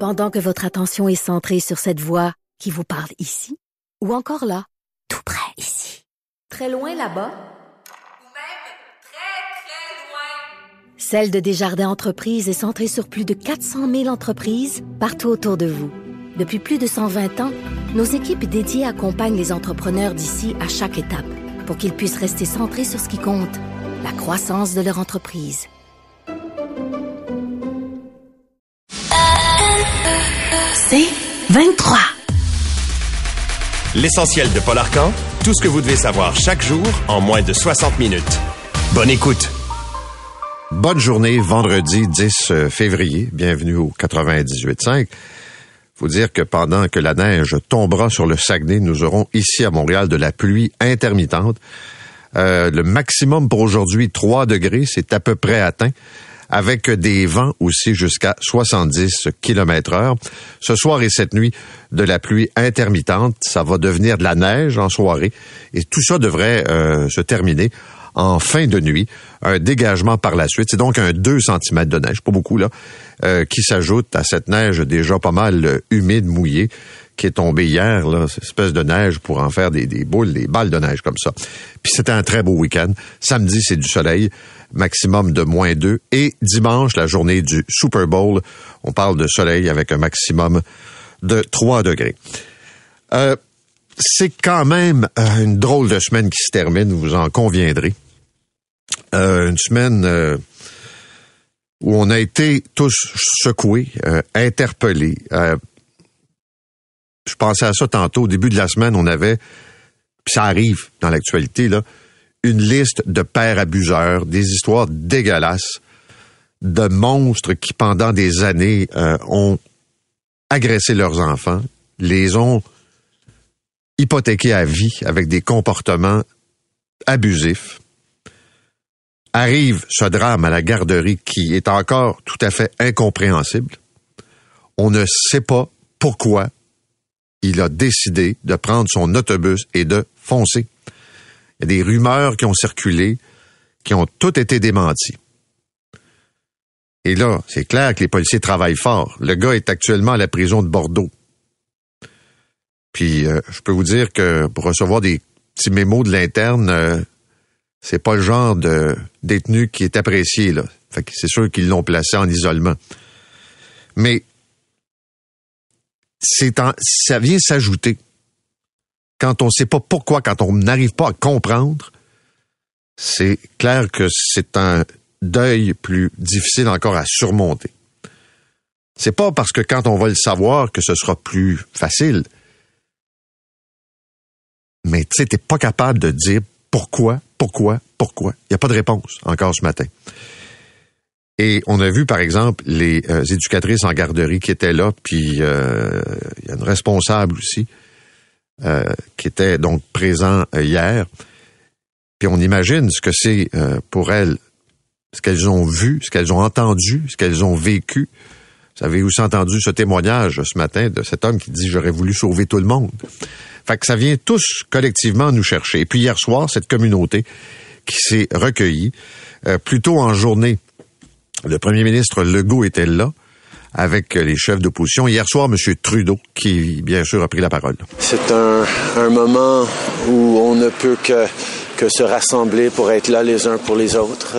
Pendant que votre attention est centrée sur cette voix qui vous parle ici, ou encore là, tout près ici, très loin là-bas, ou même très, très loin. Celle de Desjardins Entreprises est centrée sur plus de 400 000 entreprises partout autour de vous. Depuis plus de 120 ans, nos équipes dédiées accompagnent les entrepreneurs d'ici à chaque étape pour qu'ils puissent rester centrés sur ce qui compte, la croissance de leur entreprise. C'est 23. L'essentiel de Paul Arcand, tout ce que vous devez savoir chaque jour en moins de 60 minutes. Bonne écoute. Bonne journée, vendredi 10 février. Bienvenue au 98.5. Faut dire que pendant que la neige tombera sur le Saguenay, nous aurons ici à Montréal de la pluie intermittente. Le maximum pour aujourd'hui, 3 degrés, c'est à peu près atteint, avec des vents aussi jusqu'à 70 km/h. Ce soir et cette nuit, de la pluie intermittente, ça va devenir de la neige en soirée, et tout ça devrait se terminer en fin de nuit. Un dégagement par la suite. C'est donc un 2 cm de neige, pas beaucoup là, qui s'ajoute à cette neige déjà pas mal humide, mouillée, qui est tombée hier, là, cette espèce de neige pour en faire des boules, des balles de neige comme ça. Puis c'était un très beau week-end. Samedi, c'est du soleil, maximum de -2. Et dimanche, la journée du Super Bowl, on parle de soleil avec un maximum de 3 degrés. C'est quand même une drôle de semaine qui se termine, vous en conviendrez. Une semaine où on a été tous secoués, interpellés. Je pensais à ça tantôt, au début de la semaine, on avait, puis ça arrive dans l'actualité, là, une liste de pères abuseurs, des histoires dégueulasses, de monstres qui, pendant des années, ont agressé leurs enfants, les ont hypothéqués à vie avec des comportements abusifs. Arrive ce drame à la garderie qui est encore tout à fait incompréhensible. On ne sait pas pourquoi il a décidé de prendre son autobus et de foncer. Il y a des rumeurs qui ont circulé, qui ont toutes été démenties. Et là, c'est clair que les policiers travaillent fort. Le gars est actuellement à la prison de Bordeaux. Puis, je peux vous dire que pour recevoir des petits mémos de l'interne, c'est pas le genre de détenu qui est apprécié, là. Fait que c'est sûr qu'ils l'ont placé en isolement. Mais ça vient s'ajouter. Quand on sait pas pourquoi, quand on n'arrive pas à comprendre, c'est clair que c'est un deuil plus difficile encore à surmonter. C'est pas parce que quand on va le savoir que ce sera plus facile. Mais tu sais, t'es pas capable de dire pourquoi. Il n'y a pas de réponse encore ce matin. Et on a vu, par exemple, les éducatrices en garderie qui étaient là, puis il y a une responsable aussi qui était donc présent hier. Puis on imagine ce que c'est pour elles, ce qu'elles ont vu, ce qu'elles ont entendu, ce qu'elles ont vécu. Vous avez aussi entendu ce témoignage ce matin de cet homme qui dit « J'aurais voulu sauver tout le monde ». Fait que ça vient tous collectivement nous chercher. Et puis hier soir, cette communauté qui s'est recueillie, plus tôt en journée, le premier ministre Legault était là avec les chefs d'opposition. Hier soir, M. Trudeau, qui bien sûr a pris la parole. C'est un moment où on ne peut que se rassembler pour être là les uns pour les autres.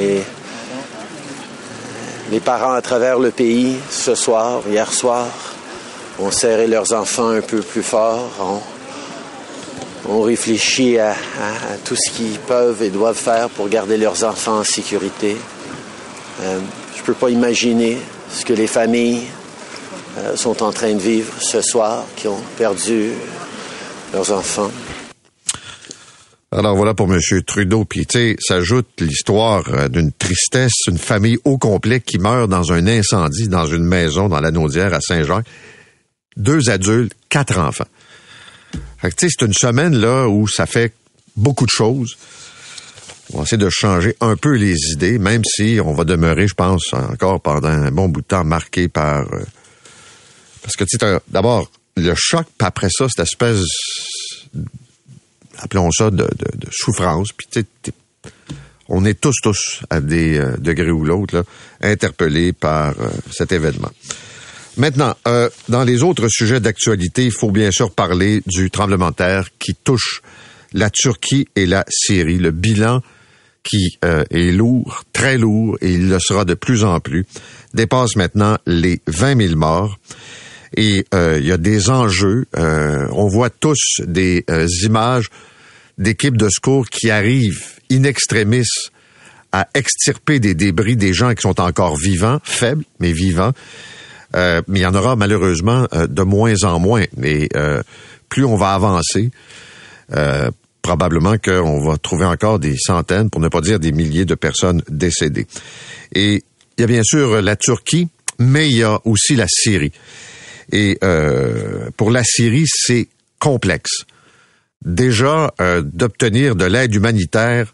Les parents à travers le pays, ce soir, hier soir, ont serré leurs enfants un peu plus fort, ont réfléchi à tout ce qu'ils peuvent et doivent faire pour garder leurs enfants en sécurité. Je peux pas imaginer ce que les familles sont en train de vivre ce soir, qui ont perdu leurs enfants. Alors voilà pour M. Trudeau. Puis tu sais, s'ajoute l'histoire d'une tristesse, une famille au complet qui meurt dans un incendie dans une maison dans la Naudière à Saint-Jacques. 2 adultes, 4 enfants. Fait que tu sais, c'est une semaine là où ça fait beaucoup de choses. On va essayer de changer un peu les idées, même si on va demeurer, je pense, encore pendant un bon bout de temps marqué par... parce que tu sais, d'abord, le choc, puis après ça, cette espèce... appelons ça de souffrance, puis tu sais, on est tous à des degrés ou l'autre là, interpellés par cet événement. Maintenant, dans les autres sujets d'actualité, il faut bien sûr parler du tremblement de terre qui touche la Turquie et la Syrie. Le bilan qui est lourd, très lourd, et il le sera de plus en plus, dépasse maintenant les 20 000 morts. Et il y a des enjeux. On voit tous des images d'équipes de secours qui arrivent in extremis à extirper des débris des gens qui sont encore vivants, faibles, mais vivants. Mais il y en aura malheureusement de moins en moins. Mais plus on va avancer, probablement qu'on va trouver encore des centaines, pour ne pas dire des milliers de personnes décédées. Et il y a bien sûr la Turquie, mais il y a aussi la Syrie. Et pour la Syrie, c'est complexe. Déjà, d'obtenir de l'aide humanitaire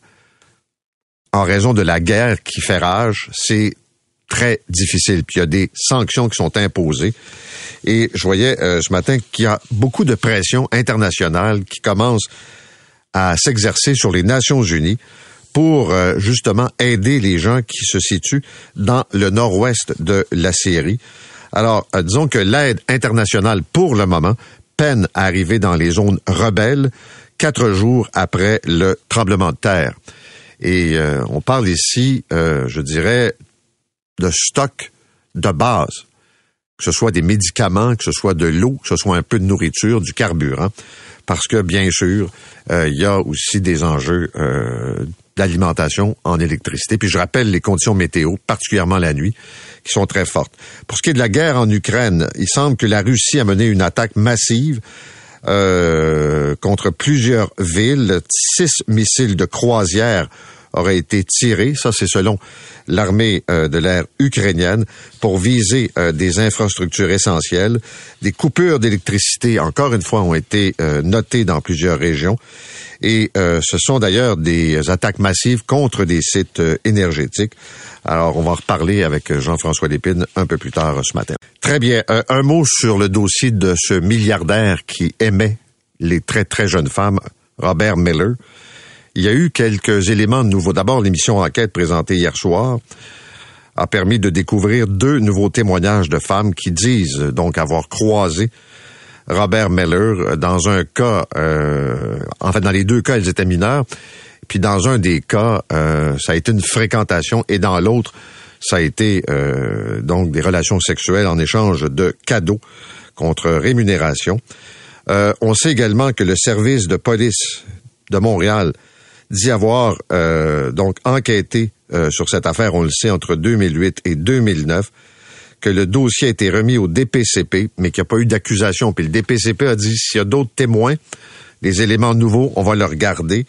en raison de la guerre qui fait rage, c'est très difficile. Puis il y a des sanctions qui sont imposées. Et je voyais ce matin qu'il y a beaucoup de pression internationale qui commence à s'exercer sur les Nations Unies pour justement aider les gens qui se situent dans le nord-ouest de la Syrie. Alors, disons que l'aide internationale, pour le moment, peine à arriver dans les zones rebelles 4 jours après le tremblement de terre. Et on parle ici, je dirais, de stock de base, que ce soit des médicaments, que ce soit de l'eau, que ce soit un peu de nourriture, du carburant, parce que, bien sûr, il y a aussi des enjeux d'alimentation en électricité. Puis je rappelle les conditions météo, particulièrement la nuit, qui sont très fortes. Pour ce qui est de la guerre en Ukraine, il semble que la Russie a mené une attaque massive contre plusieurs villes. 6 missiles de croisière auraient été tirés, ça c'est selon l'armée de l'air ukrainienne, pour viser des infrastructures essentielles. Des coupures d'électricité, encore une fois, ont été notées dans plusieurs régions. Et ce sont d'ailleurs des attaques massives contre des sites énergétiques. Alors, on va en reparler avec Jean-François Lépine un peu plus tard ce matin. Très bien. Un mot sur le dossier de ce milliardaire qui aimait les très, très jeunes femmes, Robert Miller. Il y a eu quelques éléments nouveaux. D'abord, l'émission Enquête présentée hier soir a permis de découvrir 2 nouveaux témoignages de femmes qui disent donc avoir croisé Robert Miller. Dans un cas, en fait, dans les 2 cas, elles étaient mineures. Puis dans un des cas, ça a été une fréquentation, et dans l'autre, ça a été donc des relations sexuelles en échange de cadeaux contre rémunération. On sait également que le service de police de Montréal dit avoir donc enquêté sur cette affaire, on le sait, entre 2008 et 2009, que le dossier a été remis au DPCP, mais qu'il n'y a pas eu d'accusation. Puis le DPCP a dit, s'il y a d'autres témoins, des éléments nouveaux, on va le regarder.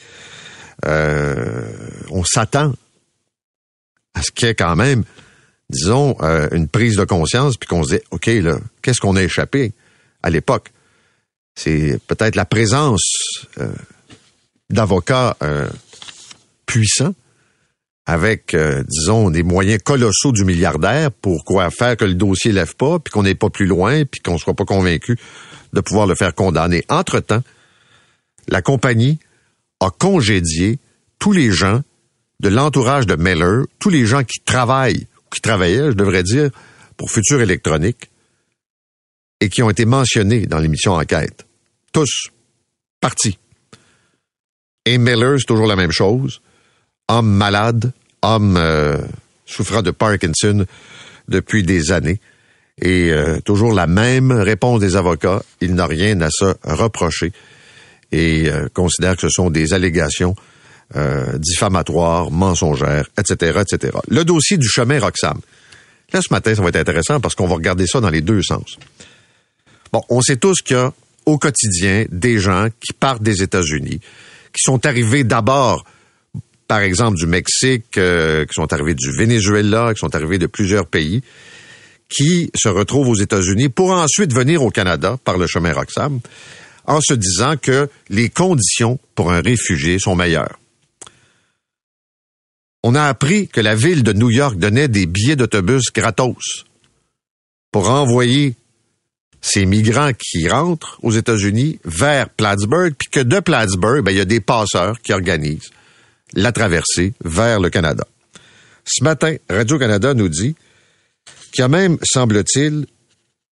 On s'attend à ce qu'il y ait quand même, disons, une prise de conscience, puis qu'on se dise, OK, là, qu'est-ce qu'on a échappé à l'époque? C'est peut-être la présence d'avocats puissants, avec, disons, des moyens colossaux du milliardaire pour quoi faire que le dossier lève pas, puis qu'on n'ait pas plus loin, puis qu'on ne soit pas convaincu de pouvoir le faire condamner. Entre-temps, la compagnie a congédié tous les gens de l'entourage de Miller, tous les gens qui travaillent, ou qui travaillaient, je devrais dire, pour Futur Électronique, et qui ont été mentionnés dans l'émission Enquête. Tous partis. Et Miller, c'est toujours la même chose. Homme malade, homme souffrant de Parkinson depuis des années. Et toujours la même réponse des avocats. Il n'a rien à se reprocher. Et considère que ce sont des allégations diffamatoires, mensongères, etc., etc. Le dossier du chemin Roxham. Là, ce matin, ça va être intéressant parce qu'on va regarder ça dans les 2 sens. Bon, on sait tous qu'il y a au quotidien des gens qui partent des États-Unis, qui sont arrivés d'abord, par exemple, du Mexique, qui sont arrivés du Venezuela, qui sont arrivés de plusieurs pays, qui se retrouvent aux États-Unis pour ensuite venir au Canada par le chemin Roxham, en se disant que les conditions pour un réfugié sont meilleures. On a appris que la ville de New York donnait des billets d'autobus gratos pour envoyer ces migrants qui rentrent aux États-Unis vers Plattsburgh, puis que de Plattsburgh, il y a des passeurs qui organisent la traversée vers le Canada. Ce matin, Radio-Canada nous dit qu'il y a même, semble-t-il,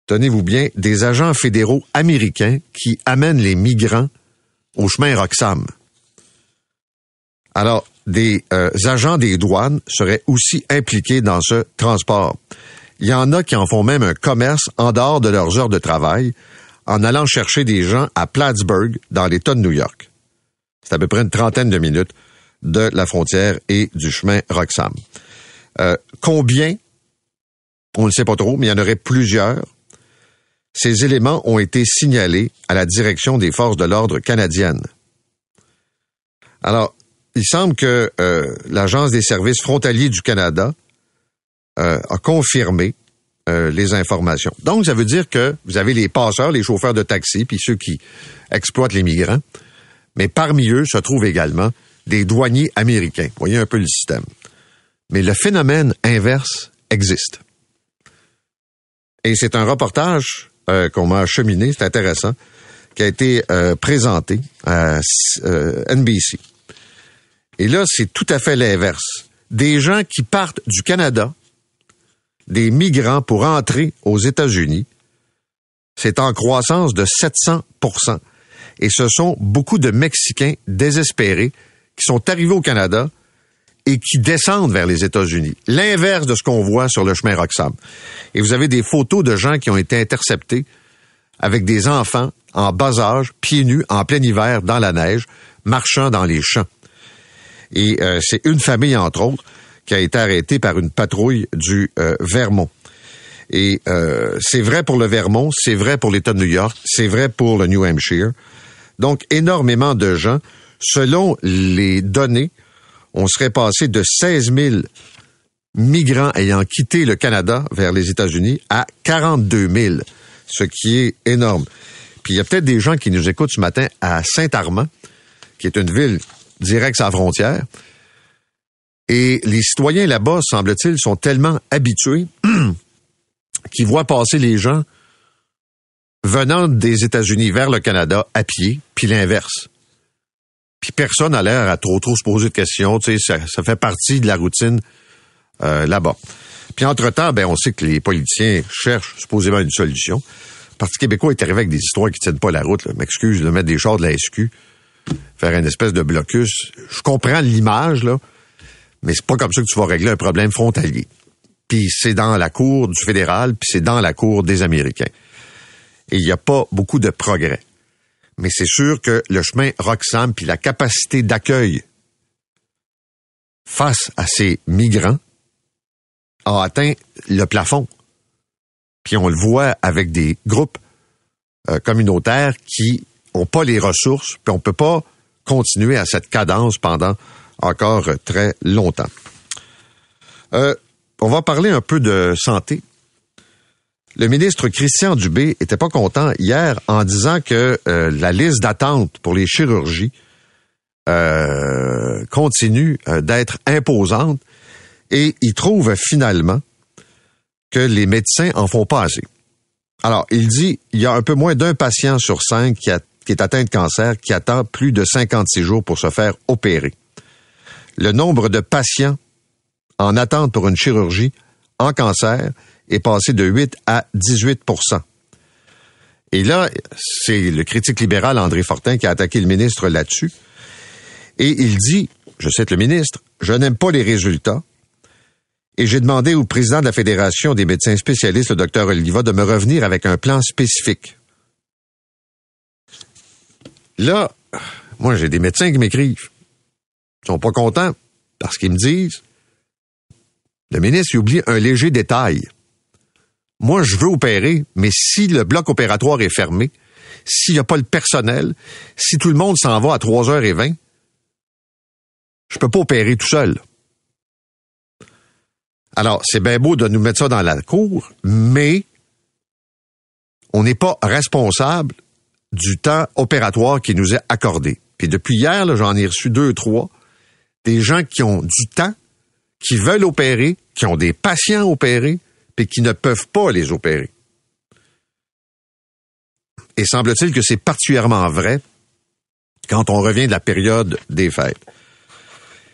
tenez-vous bien, des agents fédéraux américains qui amènent les migrants au chemin Roxham. Alors, des agents des douanes seraient aussi impliqués dans ce transport. Il y en a qui en font même un commerce en dehors de leurs heures de travail en allant chercher des gens à Plattsburgh, dans l'État de New York. C'est à peu près une trentaine de minutes de la frontière et du chemin Roxham. Combien? On ne le sait pas trop, mais il y en aurait plusieurs. Ces éléments ont été signalés à la direction des forces de l'ordre canadiennes. Alors, il semble que l'Agence des services frontaliers du Canada a confirmé les informations. Donc, ça veut dire que vous avez les passeurs, les chauffeurs de taxi, puis ceux qui exploitent les migrants, mais parmi eux se trouvent également des douaniers américains. Vous voyez un peu le système. Mais le phénomène inverse existe. Et c'est un reportage qu'on m'a acheminé, c'est intéressant, qui a été présenté à NBC. Et là, c'est tout à fait l'inverse. Des gens qui partent du Canada, des migrants pour entrer aux États-Unis, c'est en croissance de 700%. Et ce sont beaucoup de Mexicains désespérés qui sont arrivés au Canada et qui descendent vers les États-Unis. L'inverse de ce qu'on voit sur le chemin Roxham. Et vous avez des photos de gens qui ont été interceptés avec des enfants en bas âge, pieds nus, en plein hiver, dans la neige, marchant dans les champs. Et c'est une famille, entre autres, qui a été arrêtée par une patrouille du Vermont. Et c'est vrai pour le Vermont, c'est vrai pour l'État de New York, c'est vrai pour le New Hampshire. Donc, énormément de gens. Selon les données, on serait passé de 16 000 migrants ayant quitté le Canada vers les États-Unis à 42 000, ce qui est énorme. Puis il y a peut-être des gens qui nous écoutent ce matin à Saint-Armand, qui est une ville directe à la frontière. Et les citoyens là-bas, semble-t-il, sont tellement habitués qu'ils voient passer les gens venant des États-Unis vers le Canada à pied, puis l'inverse. Puis personne n'a l'air à trop se poser de questions. Tu sais, ça fait partie de la routine là-bas. Puis entre-temps, on sait que les politiciens cherchent supposément une solution. Le Parti québécois est arrivé avec des histoires qui tiennent pas la route. Là. M'excuse de mettre des chars de la SQ, faire une espèce de blocus. Je comprends l'image, là, mais c'est pas comme ça que tu vas régler un problème frontalier. Puis c'est dans la cour du fédéral, puis c'est dans la cour des Américains. Et il n'y a pas beaucoup de progrès. Mais c'est sûr que le chemin Roxham puis la capacité d'accueil face à ces migrants a atteint le plafond. Puis on le voit avec des groupes communautaires qui n'ont pas les ressources, puis on ne peut pas continuer à cette cadence pendant encore très longtemps. On va parler un peu de santé. Le ministre Christian Dubé était pas content hier en disant que la liste d'attente pour les chirurgies continue d'être imposante et il trouve finalement que les médecins en font pas assez. Alors, il dit il y a un peu moins d'un patient sur 5 qui est atteint de cancer qui attend plus de 56 jours pour se faire opérer. Le nombre de patients en attente pour une chirurgie en cancer est passé de 8 à 18%. Et là, c'est le critique libéral André Fortin qui a attaqué le ministre là-dessus. Et il dit, je cite le ministre, « Je n'aime pas les résultats et j'ai demandé au président de la Fédération des médecins spécialistes, le Dr Oliva, de me revenir avec un plan spécifique. » Là, moi, j'ai des médecins qui m'écrivent. Ils sont pas contents parce qu'ils me disent, le ministre il oublie un léger détail. Moi, je veux opérer, mais si le bloc opératoire est fermé, s'il n'y a pas le personnel, si tout le monde s'en va à 3h20, je peux pas opérer tout seul. Alors, c'est bien beau de nous mettre ça dans la cour, mais on n'est pas responsable du temps opératoire qui nous est accordé. Puis depuis hier, là, j'en ai reçu 2, 3, des gens qui ont du temps, qui veulent opérer, qui ont des patients opérés, puis qui ne peuvent pas les opérer. Et semble-t-il que c'est particulièrement vrai quand on revient de la période des fêtes.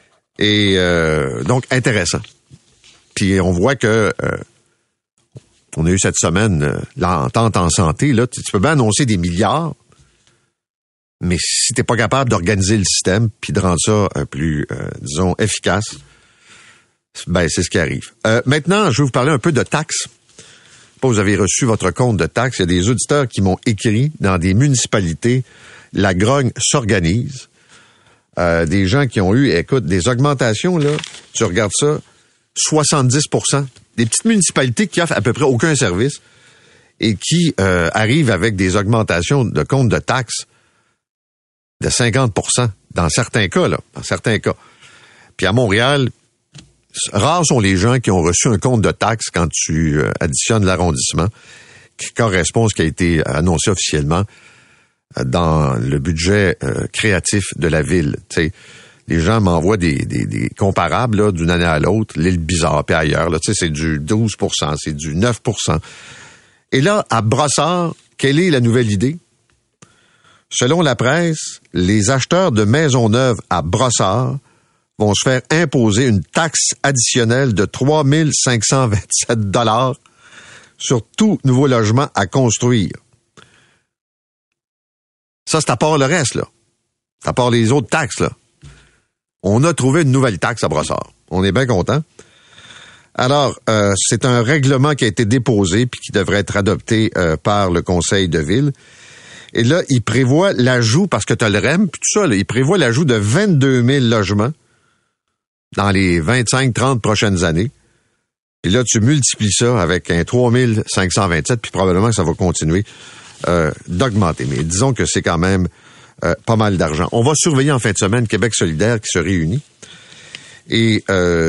Et donc, intéressant. Puis on voit que On a eu cette semaine l'entente en santé. Là, tu peux bien annoncer des milliards, mais si t'es pas capable d'organiser le système puis de rendre ça plus, disons, efficace, ben c'est ce qui arrive. Maintenant, je vais vous parler un peu de taxes. Vous avez reçu votre compte de taxes. Il y a des auditeurs qui m'ont écrit dans des municipalités, la grogne s'organise. Des gens qui ont eu, écoute, des augmentations, là, tu regardes ça, 70%. Des petites municipalités qui offrent à peu près aucun service et qui arrivent avec des augmentations de compte de taxes de 50%, dans certains cas, là, dans certains cas. Puis à Montréal, rares sont les gens qui ont reçu un compte de taxes quand tu additionnes l'arrondissement, qui correspond à ce qui a été annoncé officiellement dans le budget créatif de la ville. Tu sais, les gens m'envoient des comparables là, d'une année à l'autre, l'île Bizarre puis ailleurs. Là, tu sais, c'est du 12%, c'est du 9%. Et là, à Brossard, quelle est la nouvelle idée? Selon la presse, les acheteurs de maisons neuves à Brossard vont se faire imposer une taxe additionnelle de 3 527 $ sur tout nouveau logement à construire. Ça, c'est à part le reste, là. C'est à part les autres taxes, là. On a trouvé une nouvelle taxe à Brossard. On est bien content. Alors, c'est un règlement qui a été déposé puis qui devrait être adopté par le conseil de ville. Et là, il prévoit l'ajout, parce que tu as le REM, puis tout ça, là, il prévoit l'ajout de 22 000 logements dans les 25-30 prochaines années. Et là, tu multiplies ça avec un 3 527, puis probablement que ça va continuer d'augmenter. Mais disons que c'est quand même pas mal d'argent. On va surveiller en fin de semaine Québec solidaire qui se réunit. Et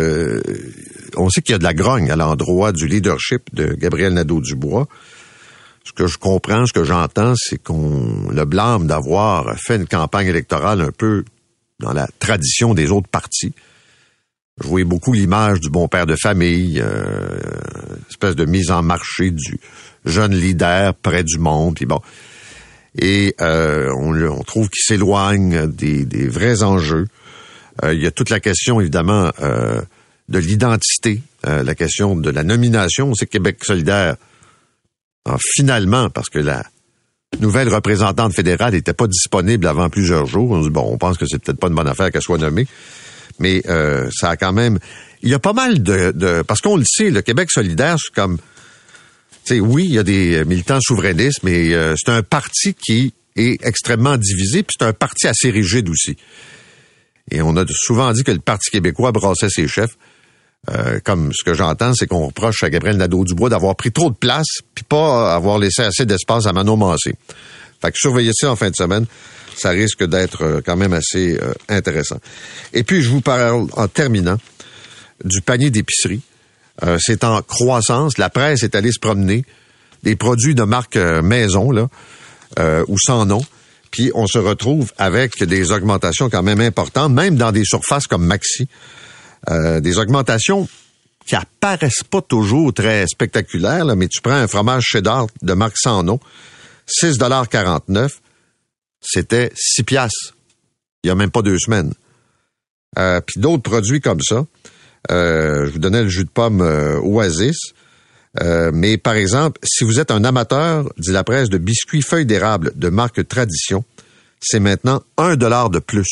on sait qu'il y a de la grogne à l'endroit du leadership de Gabriel Nadeau-Dubois. Ce que je comprends, ce que j'entends, c'est qu'on le blâme d'avoir fait une campagne électorale un peu dans la tradition des autres partis. Je voyais beaucoup l'image du bon père de famille, espèce de mise en marché du jeune leader près du monde, puis bon. Et on trouve qu'il s'éloigne des vrais enjeux. Il y a toute la question, évidemment, de l'identité, la question de la nomination. On sait que Québec solidaire, finalement, parce que la nouvelle représentante fédérale n'était pas disponible avant plusieurs jours, on dit, bon, on pense que c'est peut-être pas une bonne affaire qu'elle soit nommée, mais ça a quand même... Il y a pas mal de... Parce qu'on le sait, le Québec solidaire, c'est comme... Tu sais, oui, il y a des militants souverainistes, mais c'est un parti qui est extrêmement divisé, puis c'est un parti assez rigide aussi. Et on a souvent dit que le Parti québécois brassait ses chefs. Comme ce que j'entends, c'est qu'on reproche à Gabriel Nadeau-Dubois d'avoir pris trop de place puis pas avoir laissé assez d'espace à Manon Massé. Fait que surveillez ça en fin de semaine, ça risque d'être quand même assez intéressant. Et puis, je vous parle en terminant du panier d'épicerie. C'est en croissance. La presse est allée se promener. Des produits de marque maison, là, ou sans nom. Puis, on se retrouve avec des augmentations quand même importantes, même dans des surfaces comme Maxi. Des augmentations qui apparaissent pas toujours très spectaculaires, là, mais tu prends un fromage cheddar de marque sans nom, 6,49 $, c'était 6 piastres. Il y a même pas 2 semaines. Puis d'autres produits comme ça. Je vous donnais le jus de pomme Oasis. Mais par exemple, si vous êtes un amateur, dit la presse, de biscuits feuilles d'érable de marque Tradition, c'est maintenant 1 $ de plus.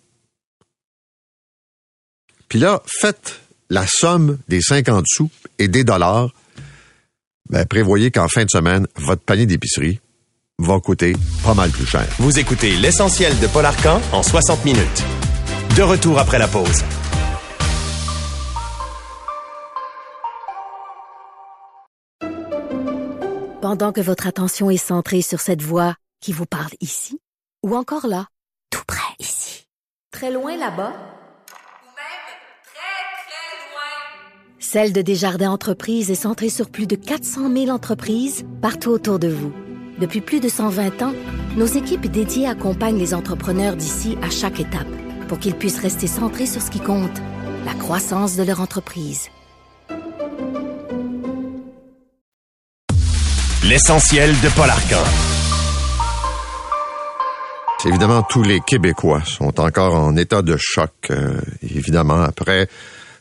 Puis là, faites la somme des 50 sous et des dollars. Ben, prévoyez qu'en fin de semaine, votre panier d'épicerie va coûter pas mal plus cher. Vous écoutez l'essentiel de Paul Arcand en 60 minutes. De retour après la pause. Pendant que votre attention est centrée sur cette voix qui vous parle ici, ou encore là, tout près ici, très loin là-bas, Celle de Desjardins Entreprises est centrée sur plus de 400 000 entreprises partout autour de vous. Depuis plus de 120 ans, nos équipes dédiées accompagnent les entrepreneurs d'ici à chaque étape pour qu'ils puissent rester centrés sur ce qui compte, la croissance de leur entreprise. L'essentiel de Paul Arcand. Évidemment, tous les Québécois sont encore en état de choc, évidemment, après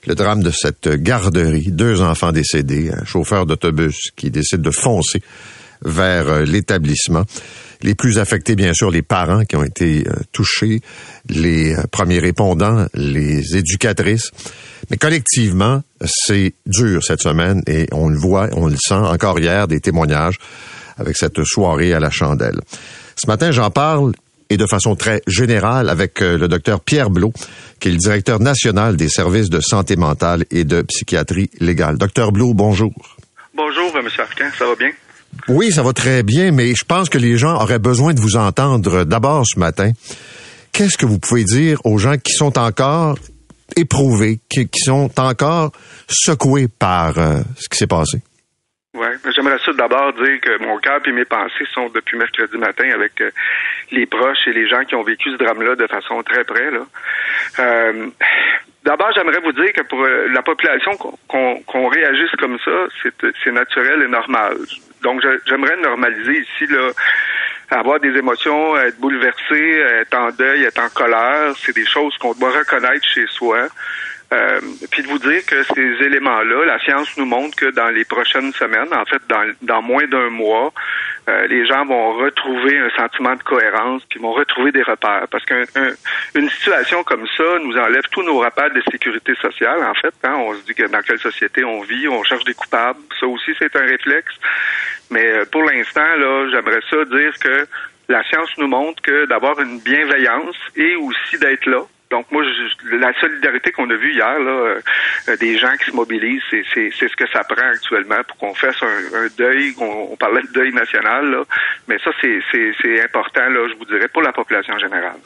le drame de cette garderie. 2 enfants décédés, un chauffeur d'autobus qui décide de foncer vers l'établissement. Les plus affectés, bien sûr, les parents qui ont été touchés, les premiers répondants, les éducatrices. Mais collectivement, c'est dur cette semaine et on le voit, on le sent encore hier, des témoignages avec cette soirée à la chandelle. Ce matin, j'en parle et de façon très générale avec le docteur Pierre Blot, qui est le directeur national des services de santé mentale et de psychiatrie légale. Docteur Blot, bonjour. Bonjour, M. Arcan, ça va bien? Oui, ça va très bien, mais je pense que les gens auraient besoin de vous entendre d'abord ce matin. Qu'est-ce que vous pouvez dire aux gens qui sont encore éprouvés, qui sont encore secoués par ce qui s'est passé? Oui, j'aimerais ça d'abord dire que mon cœur et mes pensées sont depuis mercredi matin avec les proches et les gens qui ont vécu ce drame-là de façon très près, là. D'abord, j'aimerais vous dire que pour la population, qu'on réagisse comme ça, c'est naturel et normal. Donc, j'aimerais normaliser ici, là, avoir des émotions, être bouleversé, être en deuil, être en colère. C'est des choses qu'on doit reconnaître chez soi. Puis de vous dire que ces éléments-là, la science nous montre que dans les prochaines semaines, en fait, dans moins d'un mois, les gens vont retrouver un sentiment de cohérence, puis vont retrouver des repères. Parce qu'une situation comme ça nous enlève tous nos repères de sécurité sociale, en fait. Hein? On se dit que dans quelle société on vit, on cherche des coupables. Ça aussi, c'est un réflexe. Mais pour l'instant, là, j'aimerais ça dire que la science nous montre que d'avoir une bienveillance et aussi d'être là. Donc moi, la solidarité qu'on a vue hier, là, des gens qui se mobilisent, c'est ce que ça prend actuellement pour qu'on fasse un deuil. On parlait de deuil national, là, mais ça c'est important, là, je vous dirais, pour la population générale.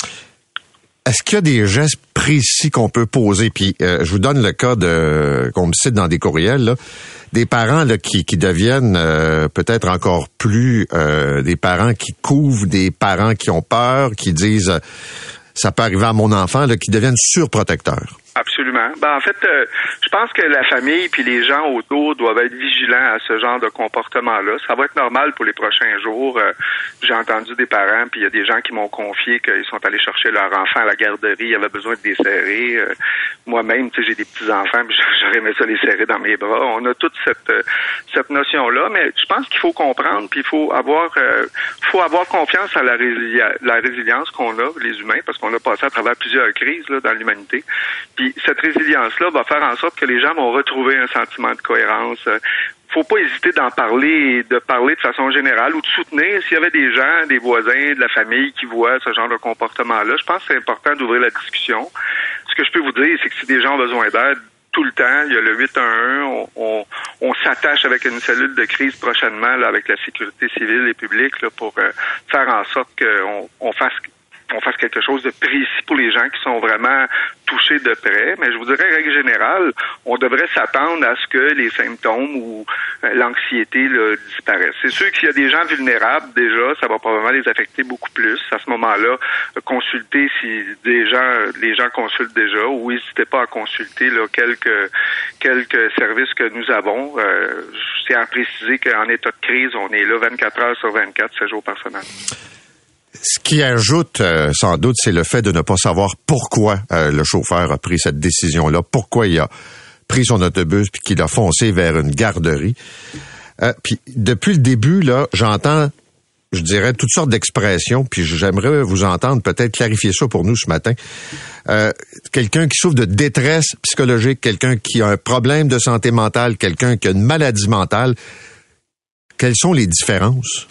Est-ce qu'il y a des gestes précis qu'on peut poser? Puis je vous donne le cas qu'on me cite dans des courriels, là, des parents là, qui deviennent peut-être encore plus des parents qui couvent, des parents qui ont peur, qui disent ça peut arriver à mon enfant, là, qui deviennent surprotecteurs. Absolument. En fait, je pense que la famille puis les gens autour doivent être vigilants à ce genre de comportement-là. Ça va être normal pour les prochains jours. J'ai entendu des parents, puis il y a des gens qui m'ont confié qu'ils sont allés chercher leur enfant à la garderie, ils avaient besoin de les serrer. Moi-même, tu sais, j'ai des petits-enfants, puis j'aurais aimé ça les serrer dans mes bras. On a toute cette notion-là, mais je pense qu'il faut comprendre, puis il faut avoir confiance à la résilience qu'on a, les humains, parce qu'on a passé à travers plusieurs crises là, dans l'humanité. Puis cette résilience-là va faire en sorte que les gens vont retrouver un sentiment de cohérence. Faut pas hésiter d'en parler et de parler de façon générale ou de soutenir s'il y avait des gens, des voisins, de la famille qui voient ce genre de comportement-là. Je pense que c'est important d'ouvrir la discussion. Ce que je peux vous dire, c'est que si des gens ont besoin d'aide, tout le temps, il y a le 811, on s'attache avec une cellule de crise prochainement là, avec la sécurité civile et publique là, pour faire en sorte qu'on fasse quelque chose de précis pour les gens qui sont vraiment touchés de près. Mais je vous dirais, règle générale, on devrait s'attendre à ce que les symptômes ou l'anxiété là, disparaissent. C'est sûr qu'il y a des gens vulnérables déjà, ça va probablement les affecter beaucoup plus. À ce moment-là, consulter si les gens consultent déjà ou n'hésitez pas à consulter là, quelques services que nous avons. C'est à préciser qu'en état de crise, on est là 24 heures sur 24, 7 jours par semaine. Ce qui ajoute, sans doute, c'est le fait de ne pas savoir pourquoi le chauffeur a pris cette décision-là, pourquoi il a pris son autobus puis qu'il a foncé vers une garderie. Puis depuis le début, là, j'entends, je dirais, toutes sortes d'expressions, puis j'aimerais vous entendre peut-être clarifier ça pour nous ce matin. Quelqu'un qui souffre de détresse psychologique, quelqu'un qui a un problème de santé mentale, quelqu'un qui a une maladie mentale. Quelles sont les différences?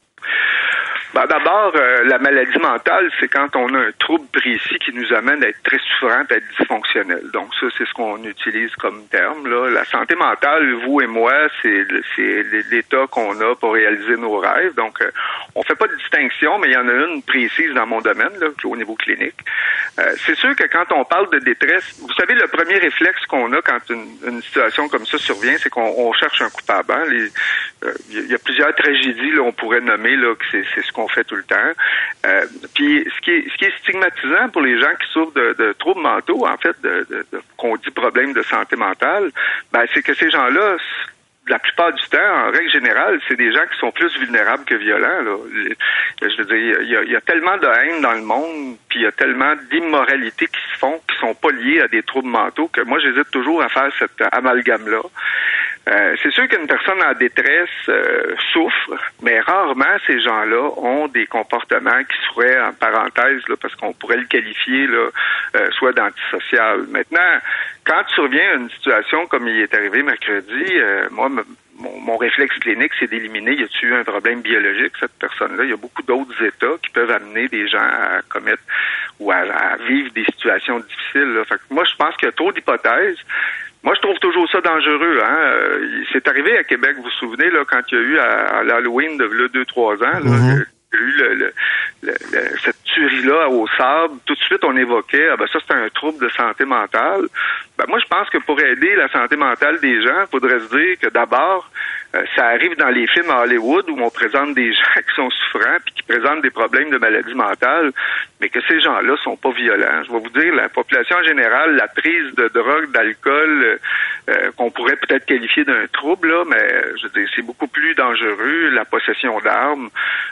D'abord, la maladie mentale, c'est quand on a un trouble précis qui nous amène à être très souffrant, à être dysfonctionnel. Donc ça, c'est ce qu'on utilise comme terme. Là. La santé mentale, vous et moi, c'est l'état qu'on a pour réaliser nos rêves. Donc, on fait pas de distinction, mais il y en a une précise dans mon domaine, là, au niveau clinique. C'est sûr que quand on parle de détresse, vous savez, le premier réflexe qu'on a quand une situation comme ça survient, c'est qu'on cherche un coupable. Hein? Il y a plusieurs tragédies, là, on pourrait nommer, là, que c'est ce qu'on fait tout le temps. Puis ce qui est stigmatisant pour les gens qui souffrent de troubles mentaux, en fait, qu'on dit problème de santé mentale, c'est que ces gens-là, la plupart du temps, en règle générale, c'est des gens qui sont plus vulnérables que violents, là. Je veux dire, il y a tellement de haine dans le monde, puis il y a tellement d'immoralités qui se font, qui sont pas liées à des troubles mentaux, que moi, j'hésite toujours à faire cet amalgame-là. C'est sûr qu'une personne en détresse souffre, mais rarement ces gens-là ont des comportements qui seraient, en parenthèse, là, parce qu'on pourrait le qualifier là, soit d'antisocial. Maintenant, quand tu reviens à une situation comme il est arrivé mercredi, moi, mon réflexe clinique, c'est d'éliminer, y a-t-il eu un problème biologique, cette personne-là? Il y a beaucoup d'autres états qui peuvent amener des gens à commettre ou à vivre des situations difficiles, là. Fait que moi, je pense qu'il y a trop d'hypothèses. Moi, je trouve toujours ça dangereux. C'est arrivé à Québec, vous vous souvenez, là, quand il y a eu à l'Halloween de 2-3 ans, là, il y a eu cette tuerie-là au sable. Tout de suite, on évoquait, ça, c'est un trouble de santé mentale. Moi, je pense que pour aider la santé mentale des gens, il faudrait se dire que d'abord, ça arrive dans les films à Hollywood où on présente des gens qui sont souffrants puis qui présentent des problèmes de maladie mentale, mais que ces gens-là sont pas violents. Je vais vous dire, la population en général, la prise de drogue, d'alcool, qu'on pourrait peut-être qualifier d'un trouble, là, mais je veux dire, c'est beaucoup plus dangereux. La possession d'armes,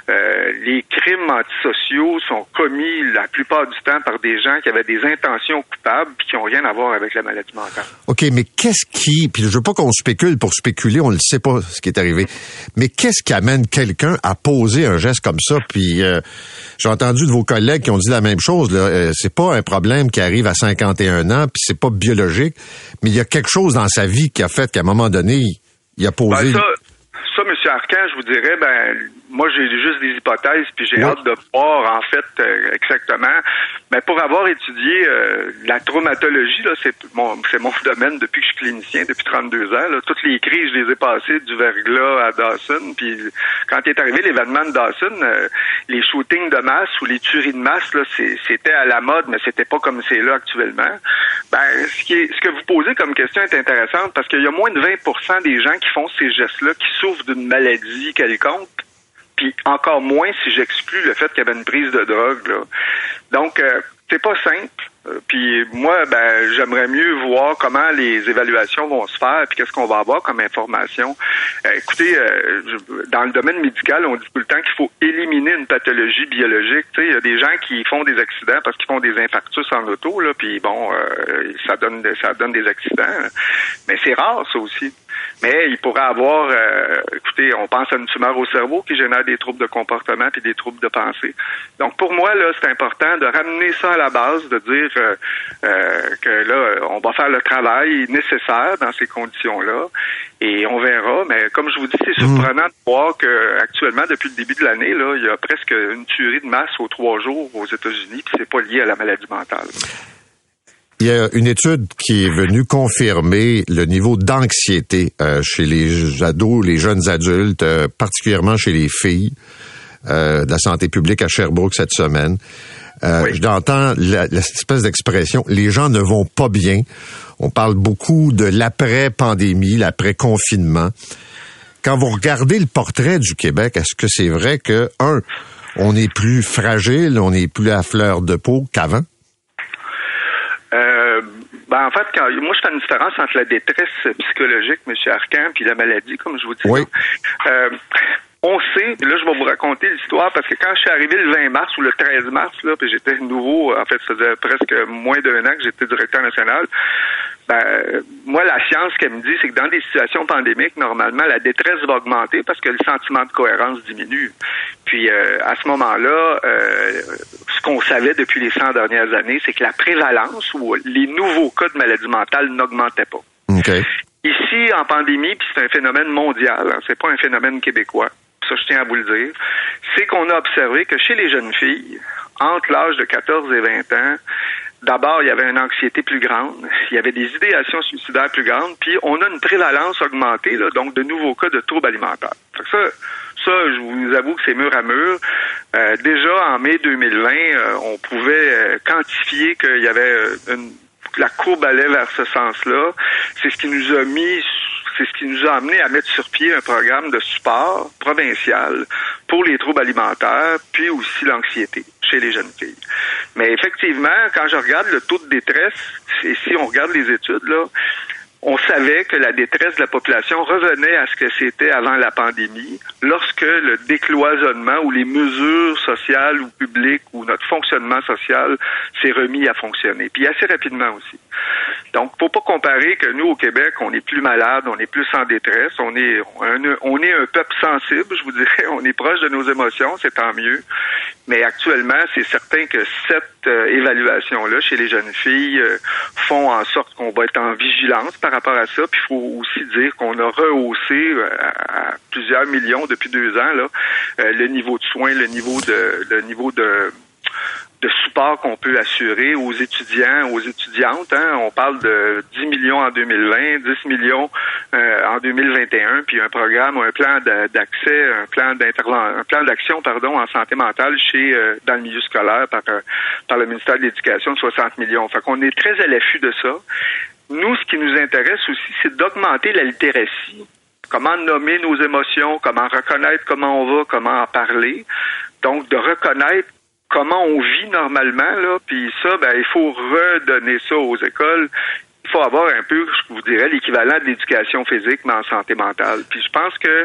les crimes antisociaux sont commis la plupart du temps par des gens qui avaient des intentions coupables puis qui n'ont rien à voir avec la maladie mentale. OK, mais puis je veux pas qu'on spécule pour spéculer, on ne sait pas ce qui est arrivé, mais qu'est-ce qui amène quelqu'un à poser un geste comme ça? Puis j'ai entendu de vos collègues qui ont dit la même chose, là. C'est pas un problème qui arrive à 51 ans, puis c'est pas biologique, mais il y a quelque chose dans sa vie qui a fait qu'à un moment donné, il a posé... Ça, M. Arcan, je vous dirais, moi, j'ai juste des hypothèses, puis j'ai hâte de voir, en fait, exactement. Mais pour avoir étudié la traumatologie, là, c'est mon domaine depuis que je suis clinicien, depuis 32 ans. Là. Toutes les crises, je les ai passées du verglas à Dawson. Puis quand est arrivé l'événement de Dawson, les shootings de masse ou les tueries de masse, là, c'était à la mode, mais c'était pas comme c'est là actuellement. Ce que vous posez comme question est intéressante parce qu'il y a moins de 20% des gens qui font ces gestes-là qui souffrent d'une maladie quelconque. Puis encore moins si j'exclus le fait qu'il y avait une prise de drogue, là. Donc, c'est pas simple. Puis moi, j'aimerais mieux voir comment les évaluations vont se faire, puis qu'est-ce qu'on va avoir comme information. Écoutez, dans le domaine médical, on dit tout le temps qu'il faut éliminer une pathologie biologique. Tu sais, il y a des gens qui font des accidents parce qu'ils font des infarctus en auto, là, puis bon, ça donne des accidents. Mais c'est rare, ça aussi. Mais il pourrait avoir, écoutez, on pense à une tumeur au cerveau qui génère des troubles de comportement puis des troubles de pensée. Donc pour moi, là, c'est important de ramener ça à la base, de dire que là, on va faire le travail nécessaire dans ces conditions-là et on verra. Mais comme je vous dis, c'est surprenant de voir que actuellement, depuis le début de l'année, là, il y a presque une tuerie de masse aux 3 jours aux États-Unis, puis c'est pas lié à la maladie mentale. Il y a une étude qui est venue confirmer le niveau d'anxiété chez les ados, les jeunes adultes, particulièrement chez les filles, de la santé publique à Sherbrooke cette semaine. Oui. J'entends l'espèce d'expression, les gens ne vont pas bien. On parle beaucoup de l'après-pandémie, l'après-confinement. Quand vous regardez le portrait du Québec, est-ce que c'est vrai que, on est plus fragile, on est plus à fleur de peau qu'avant? En fait, moi, je fais une différence entre la détresse psychologique, M. Arcan, puis la maladie, comme je vous dis. Oui. On sait, là, je vais vous raconter l'histoire, parce que quand je suis arrivé le 20 mars ou le 13 mars, là, puis j'étais nouveau, en fait, ça faisait presque moins d'1 an que j'étais directeur national, moi, la science qu'elle me dit, c'est que dans des situations pandémiques, normalement, la détresse va augmenter parce que le sentiment de cohérence diminue. Puis, à ce moment-là, ce qu'on savait depuis les 100 dernières années, c'est que la prévalence ou les nouveaux cas de maladie mentale n'augmentaient pas. Okay. Ici, en pandémie, puis c'est un phénomène mondial, hein, c'est pas un phénomène québécois, ça je tiens à vous le dire, c'est qu'on a observé que chez les jeunes filles, entre l'âge de 14 et 20 ans, d'abord, il y avait une anxiété plus grande, il y avait des idéations suicidaires plus grandes, puis on a une prévalence augmentée, là, donc de nouveaux cas de troubles alimentaires. Fait que ça, je vous avoue que c'est mur à mur. Déjà, en mai 2020, on pouvait quantifier qu'il y avait la courbe allait vers ce sens-là. C'est ce qui nous a amené à mettre sur pied un programme de support provincial pour les troubles alimentaires, puis aussi l'anxiété chez les jeunes filles. Mais effectivement, quand je regarde le taux de détresse, et si on regarde les études, là, On savait que la détresse de la population revenait à ce que c'était avant la pandémie, lorsque le décloisonnement ou les mesures sociales ou publiques ou notre fonctionnement social s'est remis à fonctionner, puis assez rapidement aussi. Donc, faut pas comparer que nous, au Québec, on est plus malade, on est plus en détresse, on est un peuple sensible, je vous dirais, on est proche de nos émotions, c'est tant mieux. Mais actuellement, c'est certain que cette évaluation-là chez les jeunes filles font en sorte qu'on va être en vigilance par rapport à ça. Puis il faut aussi dire qu'on a rehaussé à plusieurs millions depuis 2 ans là, le niveau de soins, le niveau de support qu'on peut assurer aux étudiants, aux étudiantes. On parle de 10 millions en 2020, 10 millions en 2021, puis un programme, un plan d'accès, un plan d'action, en santé mentale dans le milieu scolaire par le ministère de l'Éducation de 60 millions. Fait qu'on est très à l'affût de ça. Nous, ce qui nous intéresse aussi, c'est d'augmenter la littératie. Comment nommer nos émotions, comment reconnaître comment on va, comment en parler. Donc, de reconnaître comment on vit normalement, là, puis ça, il faut redonner ça aux écoles. Il faut avoir un peu, je vous dirais, l'équivalent de l'éducation physique, mais en santé mentale. Puis je pense que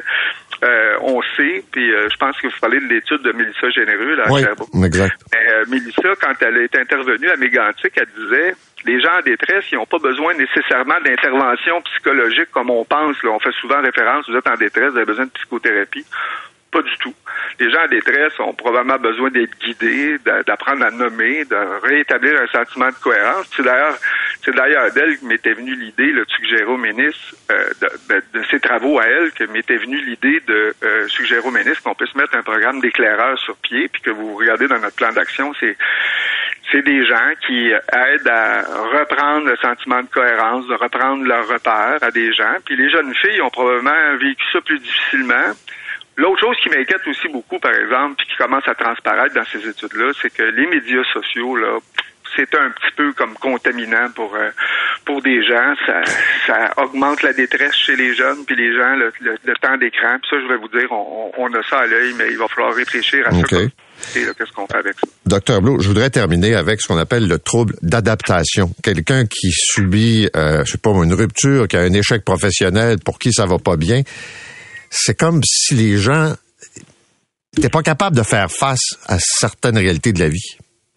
on sait, puis je pense que vous parlez de l'étude de Mélissa Généreux, là, à Sherbrooke. Exact. Mélissa, quand elle est intervenue à Mégantic, elle disait, les gens en détresse, ils n'ont pas besoin nécessairement d'intervention psychologique comme on pense, là. On fait souvent référence, vous êtes en détresse, vous avez besoin de psychothérapie. Pas du tout. Les gens en détresse ont probablement besoin d'être guidés, d'apprendre à nommer, de rétablir un sentiment de cohérence. C'est d'ailleurs d'elle que m'était venue l'idée, le suggérer au ministre, de ses travaux à elle, que m'était venue l'idée de suggérer au ministre qu'on puisse mettre un programme d'éclaireurs sur pied, puis que vous regardez dans notre plan d'action, c'est des gens qui aident à reprendre le sentiment de cohérence, de reprendre leur repère à des gens. Puis les jeunes filles ont probablement vécu ça plus difficilement. L'autre chose qui m'inquiète aussi beaucoup, par exemple, puis qui commence à transparaître dans ces études-là, c'est que les médias sociaux, là, c'est un petit peu comme contaminant pour des gens. Ça augmente la détresse chez les jeunes, puis les gens, le temps d'écran. Puis ça, je vais vous dire, on a ça à l'œil, mais il va falloir réfléchir à ça. Qu'est-ce qu'on fait avec ça? Docteur Blot, je voudrais terminer avec ce qu'on appelle le trouble d'adaptation. Quelqu'un qui subit, une rupture, qui a un échec professionnel, pour qui ça va pas bien. C'est comme si les gens n'étaient pas capables de faire face à certaines réalités de la vie.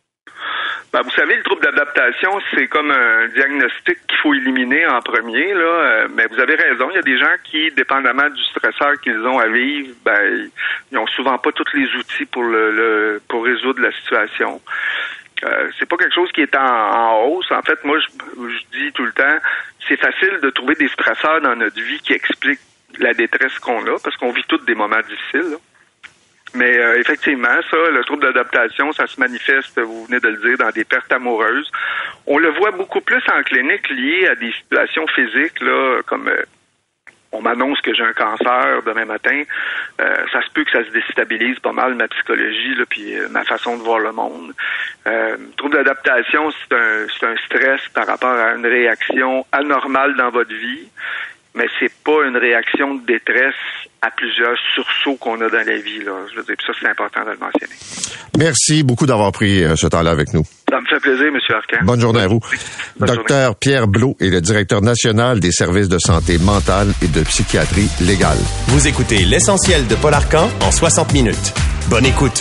Vous savez, le trouble d'adaptation, c'est comme un diagnostic qu'il faut éliminer en premier, là. Mais vous avez raison, il y a des gens qui, dépendamment du stresseur qu'ils ont à vivre, ils n'ont souvent pas tous les outils pour résoudre la situation. C'est pas quelque chose qui est en hausse. En fait, moi, je dis tout le temps, c'est facile de trouver des stresseurs dans notre vie qui expliquent la détresse qu'on a, parce qu'on vit tous des moments difficiles, là. Mais effectivement, ça, le trouble d'adaptation, ça se manifeste, vous venez de le dire, dans des pertes amoureuses. On le voit beaucoup plus en clinique lié à des situations physiques, là, comme on m'annonce que j'ai un cancer demain matin. Ça se peut que ça se déstabilise pas mal ma psychologie, là, puis ma façon de voir le monde. Trouble d'adaptation, c'est un stress par rapport à une réaction anormale dans votre vie. Mais c'est pas une réaction de détresse à plusieurs sursauts qu'on a dans la vie, là. Je veux dire, ça, c'est important de le mentionner. Merci beaucoup d'avoir pris ce temps-là avec nous. Ça me fait plaisir, M. Arcan. Bonne journée à vous. Docteur Pierre Blot est le directeur national des services de santé mentale et de psychiatrie légale. Vous écoutez l'essentiel de Paul Arcan en 60 minutes. Bonne écoute.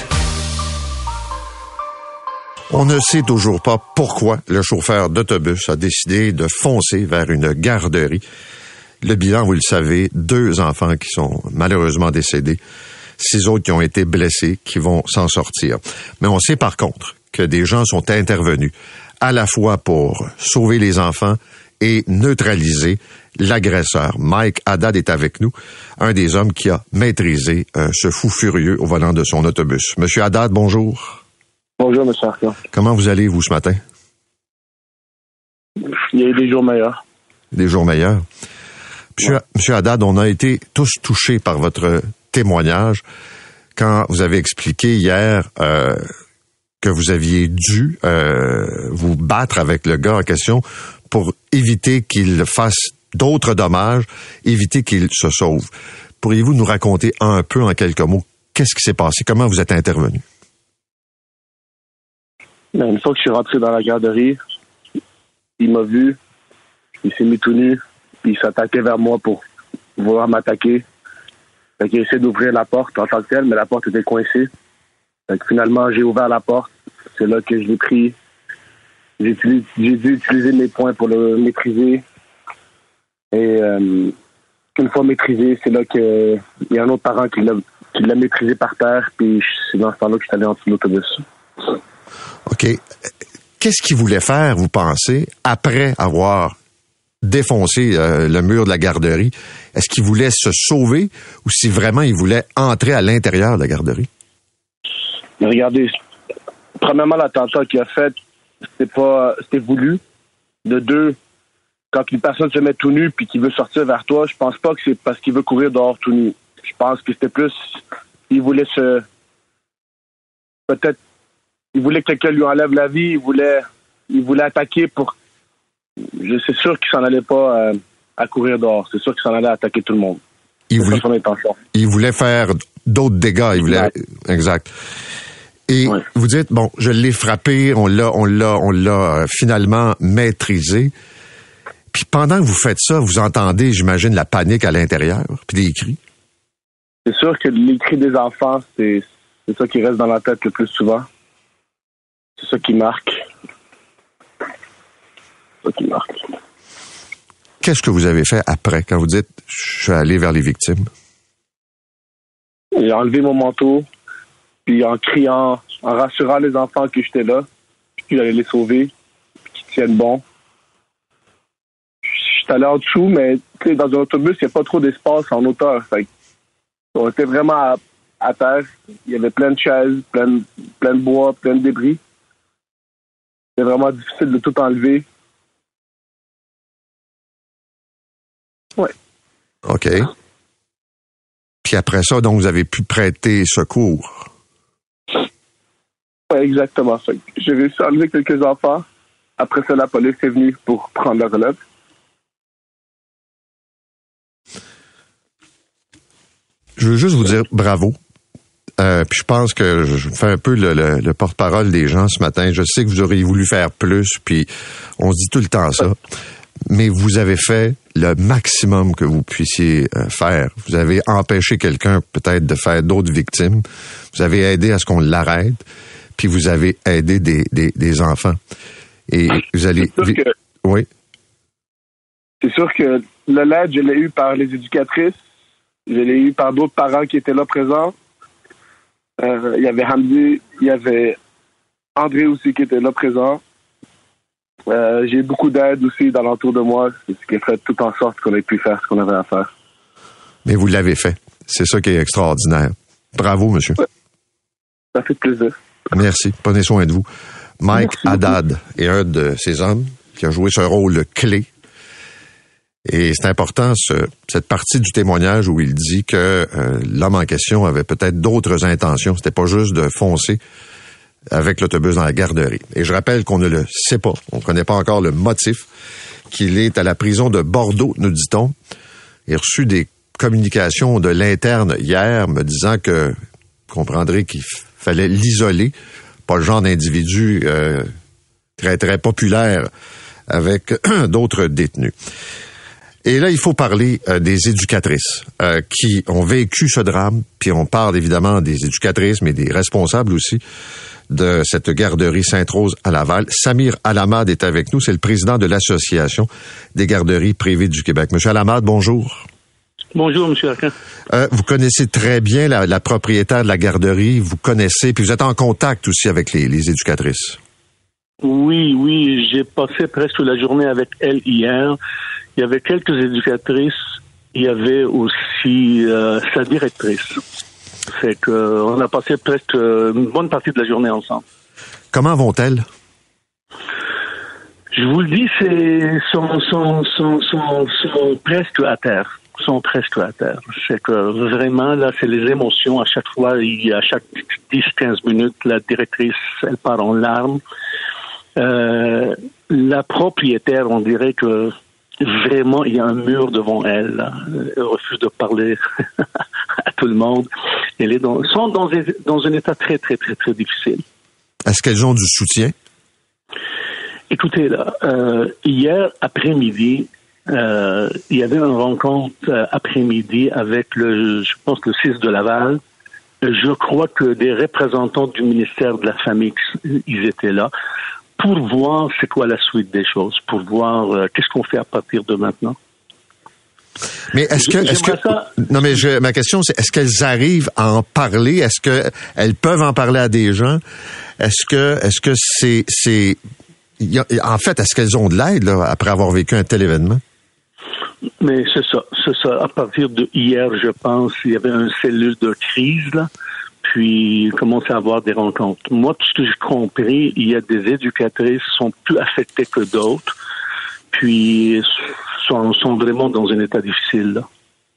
On ne sait toujours pas pourquoi le chauffeur d'autobus a décidé de foncer vers une garderie. Le bilan, vous le savez, 2 enfants qui sont malheureusement décédés, 6 autres qui ont été blessés, qui vont s'en sortir. Mais on sait par contre que des gens sont intervenus à la fois pour sauver les enfants et neutraliser l'agresseur. Mike Haddad est avec nous, un des hommes qui a maîtrisé ce fou furieux au volant de son autobus. Monsieur Haddad, bonjour. Bonjour, M. Arcan. Comment vous allez, vous, ce matin? Il y a eu des jours meilleurs. Des jours meilleurs? Monsieur Haddad, on a été tous touchés par votre témoignage quand vous avez expliqué hier que vous aviez dû vous battre avec le gars en question pour éviter qu'il fasse d'autres dommages, éviter qu'il se sauve. Pourriez-vous nous raconter un peu en quelques mots qu'est-ce qui s'est passé? Comment vous êtes intervenu? Une fois que je suis rentré dans la garderie, il m'a vu, il s'est mis tout nu, puis il s'attaquait vers moi pour vouloir m'attaquer. Fait qu'il a essayé d'ouvrir la porte en tant que telle, mais la porte était coincée. Fait que finalement, j'ai ouvert la porte. C'est là que je l'ai pris. J'ai dû utiliser mes poings pour le maîtriser. Et une fois maîtrisé, c'est là qu'il y a un autre parent qui l'a maîtrisé par terre, puis c'est dans ce temps-là que je suis allé en dessous de l'autobus. OK. Qu'est-ce qu'il voulait faire, vous pensez, après avoir défoncé le mur de la garderie? Est-ce qu'il voulait se sauver ou si vraiment il voulait entrer à l'intérieur de la garderie? Mais regardez, premièrement, l'attentat qu'il a fait, c'était voulu. De deux, quand une personne se met tout nu puis qu'il veut sortir vers toi, je pense pas que c'est parce qu'il veut courir dehors tout nu. Je pense que c'était plus, il voulait que quelqu'un lui enlève la vie, il voulait attaquer pour. C'est sûr qu'il s'en allait pas à courir dehors. C'est sûr qu'il s'en allait attaquer tout le monde. Il voulait faire d'autres dégâts. Exact. Et ouais. Vous dites, bon, je l'ai frappé, on l'a finalement maîtrisé. Puis pendant que vous faites ça, vous entendez, j'imagine, la panique à l'intérieur, puis des cris. C'est sûr que les cris des enfants, c'est ça qui reste dans la tête le plus souvent. C'est ça qui marque. Qu'est-ce que vous avez fait après, quand vous dites « je suis allé vers les victimes » ? J'ai enlevé mon manteau, puis en criant, en rassurant les enfants que j'étais là, puis j'allais les sauver, qu'ils tiennent bon. Je suis allé en dessous, mais dans un autobus, il n'y a pas trop d'espace en hauteur. Fait on était vraiment à terre. Il y avait plein de chaises, plein de bois, plein de débris. C'était vraiment difficile de tout enlever. Ouais. OK. Puis après ça, donc, vous avez pu prêter secours. Oui, exactement. J'ai réussi à enlever quelques enfants. Après ça, la police est venue pour prendre la relève. Je veux juste vous dire bravo. Puis je pense que je fais un peu le porte-parole des gens ce matin. Je sais que vous auriez voulu faire plus, puis on se dit tout le temps ça. Mais vous avez fait le maximum que vous puissiez faire. Vous avez empêché quelqu'un peut-être de faire d'autres victimes. Vous avez aidé à ce qu'on l'arrête, puis vous avez aidé des enfants. Et vous allez... Oui. C'est sûr que l'aide, je l'ai eu par les éducatrices. Je l'ai eu par d'autres parents qui étaient là présents. Il y avait Hamdi, il y avait André aussi qui était là présent. J'ai eu beaucoup d'aide aussi dans l'entour de moi, ce qui a fait tout en sorte qu'on ait pu faire ce qu'on avait à faire. Mais vous l'avez fait. C'est ça qui est extraordinaire. Bravo, monsieur. Ouais. Ça fait plaisir. Merci. Prenez soin de vous. Mike Haddad est un de ces hommes qui a joué ce rôle clé. Et c'est important, cette partie du témoignage où il dit que l'homme en question avait peut-être d'autres intentions. C'était pas juste de foncer avec l'autobus dans la garderie. Et je rappelle qu'on ne le sait pas. On ne connaît pas encore le motif. Qu'il est à la prison de Bordeaux, nous dit-on. Il a reçu des communications de l'interne hier me disant que, vous comprendrez qu'il fallait l'isoler. Pas le genre d'individu très, très populaire avec d'autres détenus. Et là, il faut parler des éducatrices qui ont vécu ce drame, puis on parle évidemment des éducatrices, mais des responsables aussi de cette garderie Sainte-Rose à Laval. Samir Alamad est avec nous, c'est le président de l'Association des garderies privées du Québec. Monsieur Alamad, bonjour. Bonjour, monsieur Arcan. Vous connaissez très bien la propriétaire de la garderie, vous connaissez, puis vous êtes en contact aussi avec les éducatrices. Oui, j'ai passé presque la journée avec elle hier. Il y avait quelques éducatrices, il y avait aussi sa directrice. Fait que on a passé presque une bonne partie de la journée ensemble. Comment vont-elles? Je vous le dis, sont presque à terre. C'est que vraiment, là, c'est les émotions. À chaque fois, à chaque 10-15 minutes, la directrice, elle part en larmes. La propriétaire, on dirait que vraiment, il y a un mur devant elle. Là. Elle refuse de parler à tout le monde. Sont dans un état très, très, très, très difficile. Est-ce qu'elles ont du soutien? Écoutez, là, hier après-midi, il y avait une rencontre après-midi avec je pense le 6 de Laval. Je crois que des représentants du ministère de la Famille, ils étaient là pour voir c'est quoi la suite des choses, pour voir qu'est-ce qu'on fait à partir de maintenant. Mais ma question c'est, est-ce qu'elles arrivent à en parler? Est-ce qu'elles peuvent en parler à des gens? Est-ce que c'est en fait, est-ce qu'elles ont de l'aide, là, après avoir vécu un tel événement? Mais c'est ça. À partir de hier, je pense, il y avait une cellule de crise, là. Puis, il commençait à avoir des rencontres. Moi, tout ce que j'ai compris, il y a des éducatrices qui sont plus affectées que d'autres. Puis, sont vraiment dans un état difficile, là.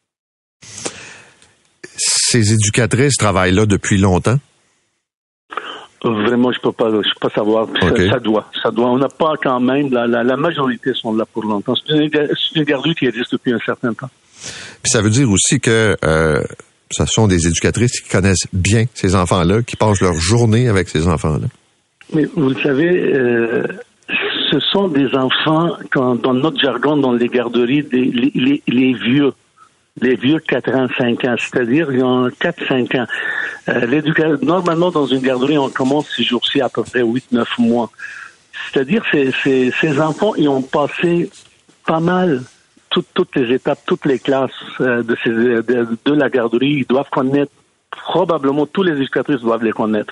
Ces éducatrices travaillent là depuis longtemps? Vraiment, je peux pas savoir. Okay. Ça doit. On n'a pas quand même, la majorité sont là pour longtemps. C'est une garderie qui existe depuis un certain temps. Puis ça veut dire aussi que ce sont des éducatrices qui connaissent bien ces enfants-là, qui passent leur journée avec ces enfants-là. Mais vous le savez, ce sont des enfants, dans notre jargon, dans les garderies, les vieux. Les vieux 4 ans, 5 ans, c'est-à-dire ils ont 4-5 ans. Normalement, dans une garderie, on commence ces jours-ci à peu près 8-9 mois. C'est-à-dire ces enfants, ils ont passé pas mal toutes les étapes, toutes les classes de la garderie. Ils doivent connaître, probablement, tous les éducatrices doivent les connaître.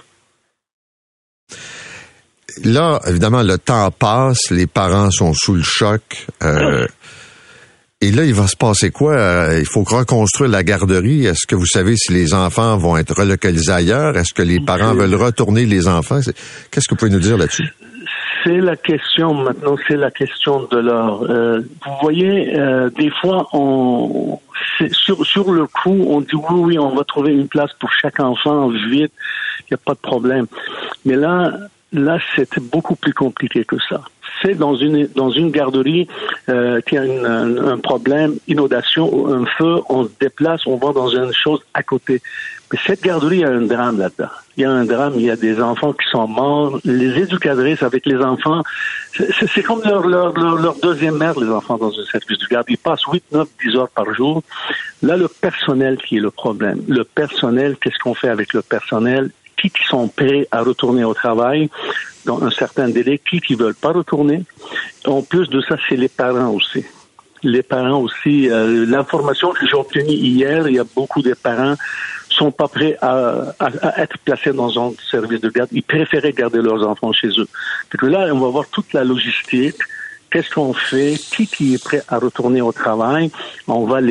Là, évidemment, le temps passe, les parents sont sous le choc. Et là, il va se passer quoi? Il faut reconstruire la garderie. Est-ce que vous savez si les enfants vont être relocalisés ailleurs? Est-ce que les parents veulent retourner les enfants? Qu'est-ce que vous pouvez nous dire là-dessus? C'est la question maintenant, c'est la question de l'heure. Vous voyez, des fois, sur le coup, on dit oui, on va trouver une place pour chaque enfant, vite, il n'y a pas de problème. Mais là, c'est beaucoup plus compliqué que ça. C'est dans une garderie qui a un problème, inondation ou un feu, on se déplace, on va dans une chose à côté. Mais cette garderie, il y a un drame là-dedans. Il y a un drame, il y a des enfants qui sont morts. Les éducatrices avec les enfants, c'est comme leur deuxième mère, les enfants dans un service de garde. Ils passent 8, 9, 10 heures par jour. Là, le personnel qui est le problème. Le personnel, qu'est-ce qu'on fait avec le personnel? Qui sont prêts à retourner au travail dans un certain délai, qui veulent pas retourner. En plus de ça, c'est les parents aussi. Les parents aussi, l'information que j'ai obtenue hier, il y a beaucoup de parents sont pas prêts à être placés dans un service de garde. Ils préféraient garder leurs enfants chez eux. Donc là, on va voir toute la logistique. Qu'est-ce qu'on fait? Qui est prêt à retourner au travail? On va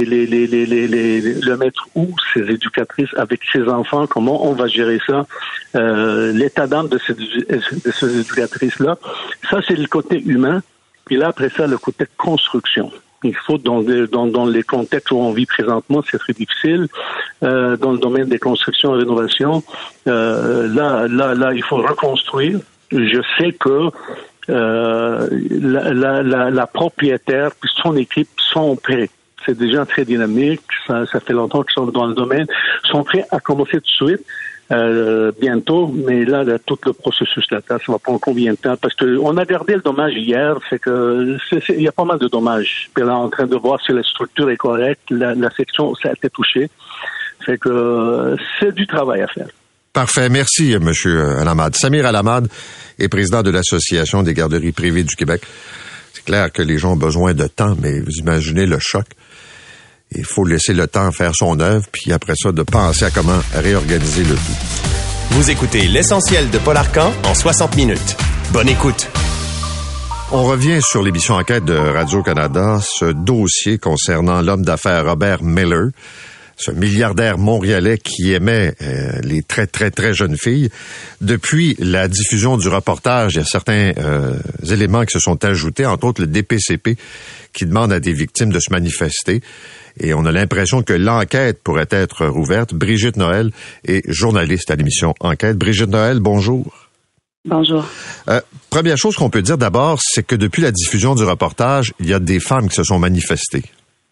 le mettre où, ces éducatrices, avec ces enfants? Comment on va gérer ça? L'état d'âme de ces éducatrices-là. Ça, c'est le côté humain. Puis là, après ça, le côté construction. Il faut, dans les contextes où on vit présentement, c'est très difficile. Dans le domaine des constructions et rénovations, là, il faut reconstruire. Je sais que la propriétaire puis son équipe sont prêts. C'est déjà très dynamique. Ça fait longtemps qu'ils sont dans le domaine. Ils sont prêts à commencer tout de suite. Bientôt, mais là, tout le processus là, ça va prendre combien de temps? Parce que on a gardé le dommage hier, fait que il y a pas mal de dommages. Puis là, en train de voir si la structure est correcte, la section, ça a été touché. Fait que c'est du travail à faire. Parfait. Merci, M. Alamad. Samir Alamad est président de l'Association des garderies privées du Québec. C'est clair que les gens ont besoin de temps, mais vous imaginez le choc. Il faut laisser le temps faire son œuvre, puis après ça, de penser à comment réorganiser le tout. Vous écoutez l'essentiel de Paul Arcan en 60 minutes. Bonne écoute. On revient sur l'émission Enquête de Radio-Canada, ce dossier concernant l'homme d'affaires Robert Miller, ce milliardaire montréalais qui aimait les très, très, très jeunes filles. Depuis la diffusion du reportage, il y a certains éléments qui se sont ajoutés, entre autres le DPCP qui demande à des victimes de se manifester. Et on a l'impression que l'enquête pourrait être rouverte. Brigitte Noël est journaliste à l'émission Enquête. Brigitte Noël, bonjour. Bonjour. Première chose qu'on peut dire d'abord, c'est que depuis la diffusion du reportage, il y a des femmes qui se sont manifestées.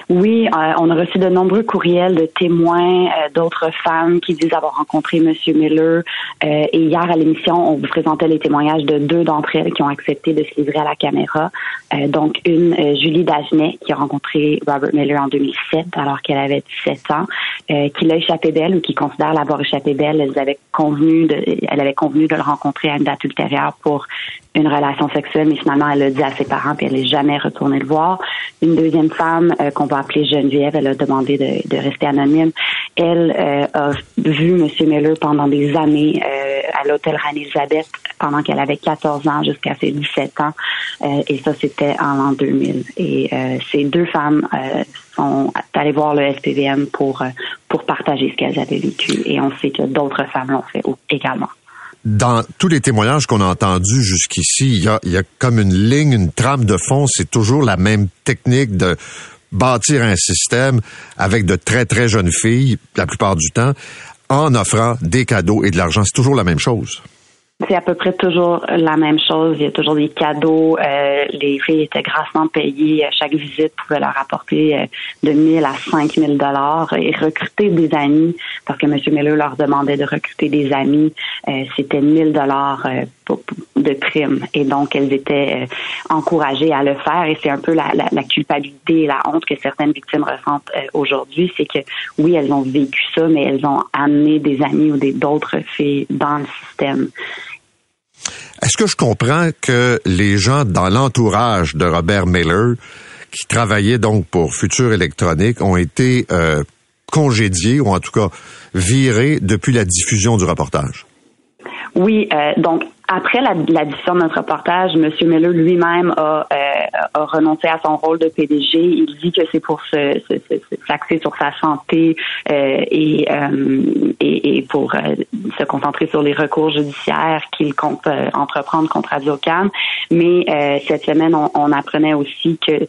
Oui, on a reçu de nombreux courriels de témoins, d'autres femmes qui disent avoir rencontré M. Miller. Et hier, à l'émission, on vous présentait les témoignages de 2 d'entre elles qui ont accepté de se livrer à la caméra. Donc, une, Julie Dagenet, qui a rencontré Robert Miller en 2007, alors qu'elle avait 17 ans, qui l'a échappé belle ou qui considère l'avoir échappé belle. Elle avait convenu de le rencontrer à une date ultérieure pour une relation sexuelle, mais finalement, elle l'a dit à ses parents, puis elle n'est jamais retournée le voir. Une deuxième femme, qu'on va appeler Geneviève, elle a demandé de rester anonyme. Elle a vu M. Miller pendant des années à l'hôtel Reine-Élisabeth pendant qu'elle avait 14 ans jusqu'à ses 17 ans. Et ça, c'était en l'an 2000. Et ces 2 femmes sont allées voir le SPVM pour partager ce qu'elles avaient vécu. Et on sait que d'autres femmes l'ont fait également. Dans tous les témoignages qu'on a entendus jusqu'ici, il y a comme une ligne, une trame de fond. C'est toujours la même technique de bâtir un système avec de très, très jeunes filles, la plupart du temps, en offrant des cadeaux et de l'argent. C'est toujours la même chose. C'est à peu près toujours la même chose. Il y a toujours des cadeaux. Les filles étaient grassement payées. Chaque visite pouvait leur apporter de 1 000 à 5 000 $ et recruter des amis, parce que M. Miller leur demandait de recruter des amis. C'était 1 000 $ de prime. Et donc, elles étaient encouragées à le faire. Et c'est un peu la culpabilité et la honte que certaines victimes ressentent aujourd'hui. C'est que, oui, elles ont vécu ça, mais elles ont amené des amis ou d'autres filles dans le système. Est-ce que je comprends que les gens dans l'entourage de Robert Miller, qui travaillaient donc pour Futur Électronique, ont été congédiés, ou en tout cas virés depuis la diffusion du reportage? Oui, donc après la diffusion de notre reportage, M. Miller lui-même a renoncé à son rôle de PDG. Il dit que c'est pour s'axer sur sa santé et pour se concentrer sur les recours judiciaires qu'il compte entreprendre contre Radio-Can. Mais cette semaine, on apprenait aussi que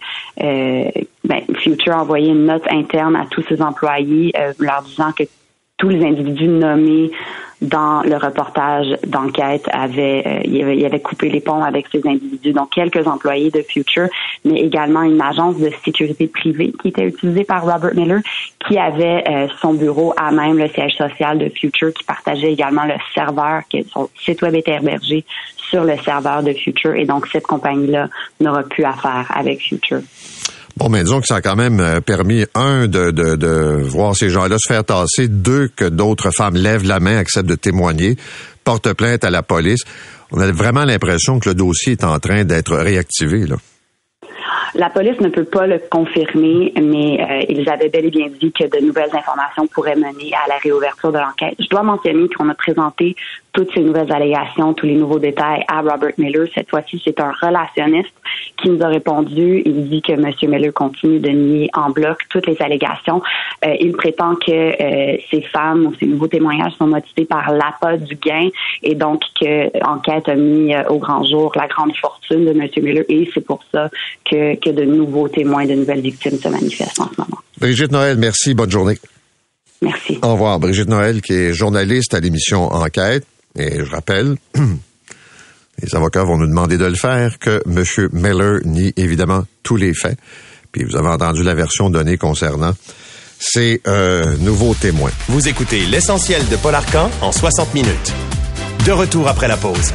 Future a envoyé une note interne à tous ses employés leur disant que tous les individus nommés dans le reportage d'enquête il avait coupé les ponts avec ces individus. Donc, quelques employés de Future, mais également une agence de sécurité privée qui était utilisée par Robert Miller, qui avait son bureau à même le siège social de Future, qui partageait également le serveur, que son site web était hébergé sur le serveur de Future. Et donc, cette compagnie-là n'aura plus affaire avec Future. Bon, mais disons que ça a quand même permis, de voir ces gens-là se faire tasser, 2, que d'autres femmes lèvent la main, acceptent de témoigner, portent plainte à la police. On a vraiment l'impression que le dossier est en train d'être réactivé, là. La police ne peut pas le confirmer, mais ils avaient bel et bien dit que de nouvelles informations pourraient mener à la réouverture de l'enquête. Je dois mentionner qu'on a présenté toutes ces nouvelles allégations, tous les nouveaux détails à Robert Miller. Cette fois-ci, c'est un relationniste qui nous a répondu. Il dit que M. Miller continue de nier en bloc toutes les allégations. Il prétend que ces femmes ou ces nouveaux témoignages sont motivés par l'appât du gain et donc que l'enquête a mis au grand jour la grande fortune de M. Miller et c'est pour ça que de nouveaux témoins, de nouvelles victimes se manifestent en ce moment. Brigitte Noël, merci. Bonne journée. Merci. Au revoir. Brigitte Noël, qui est journaliste à l'émission Enquête. Et je rappelle, les avocats vont nous demander de le faire, que M. Miller nie évidemment tous les faits. Puis vous avez entendu la version donnée concernant ces nouveaux témoins. Vous écoutez l'essentiel de Paul Arcand en 60 minutes. De retour après la pause.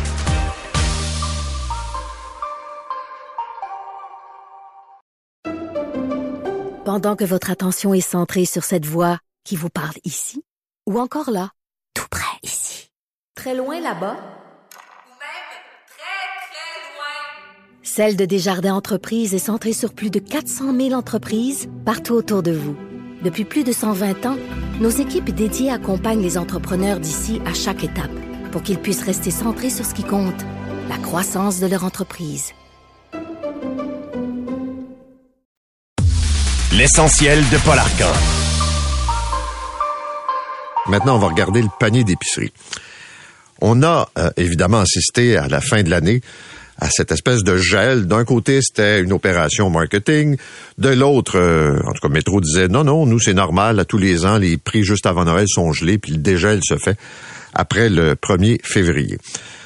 Pendant que votre attention est centrée sur cette voix qui vous parle ici, ou encore là, tout près ici, très loin là-bas, ou même très, très loin. Celle de Desjardins Entreprises est centrée sur plus de 400 000 entreprises partout autour de vous. Depuis plus de 120 ans, nos équipes dédiées accompagnent les entrepreneurs d'ici à chaque étape pour qu'ils puissent rester centrés sur ce qui compte, la croissance de leur entreprise. L'essentiel de Paul Arcand. Maintenant, on va regarder le panier d'épicerie. On a évidemment assisté à la fin de l'année à cette espèce de gel. D'un côté, c'était une opération marketing. De l'autre, en tout cas, Métro disait non, nous, c'est normal. À tous les ans, les prix juste avant Noël sont gelés, puis le dégel se fait après le 1er février.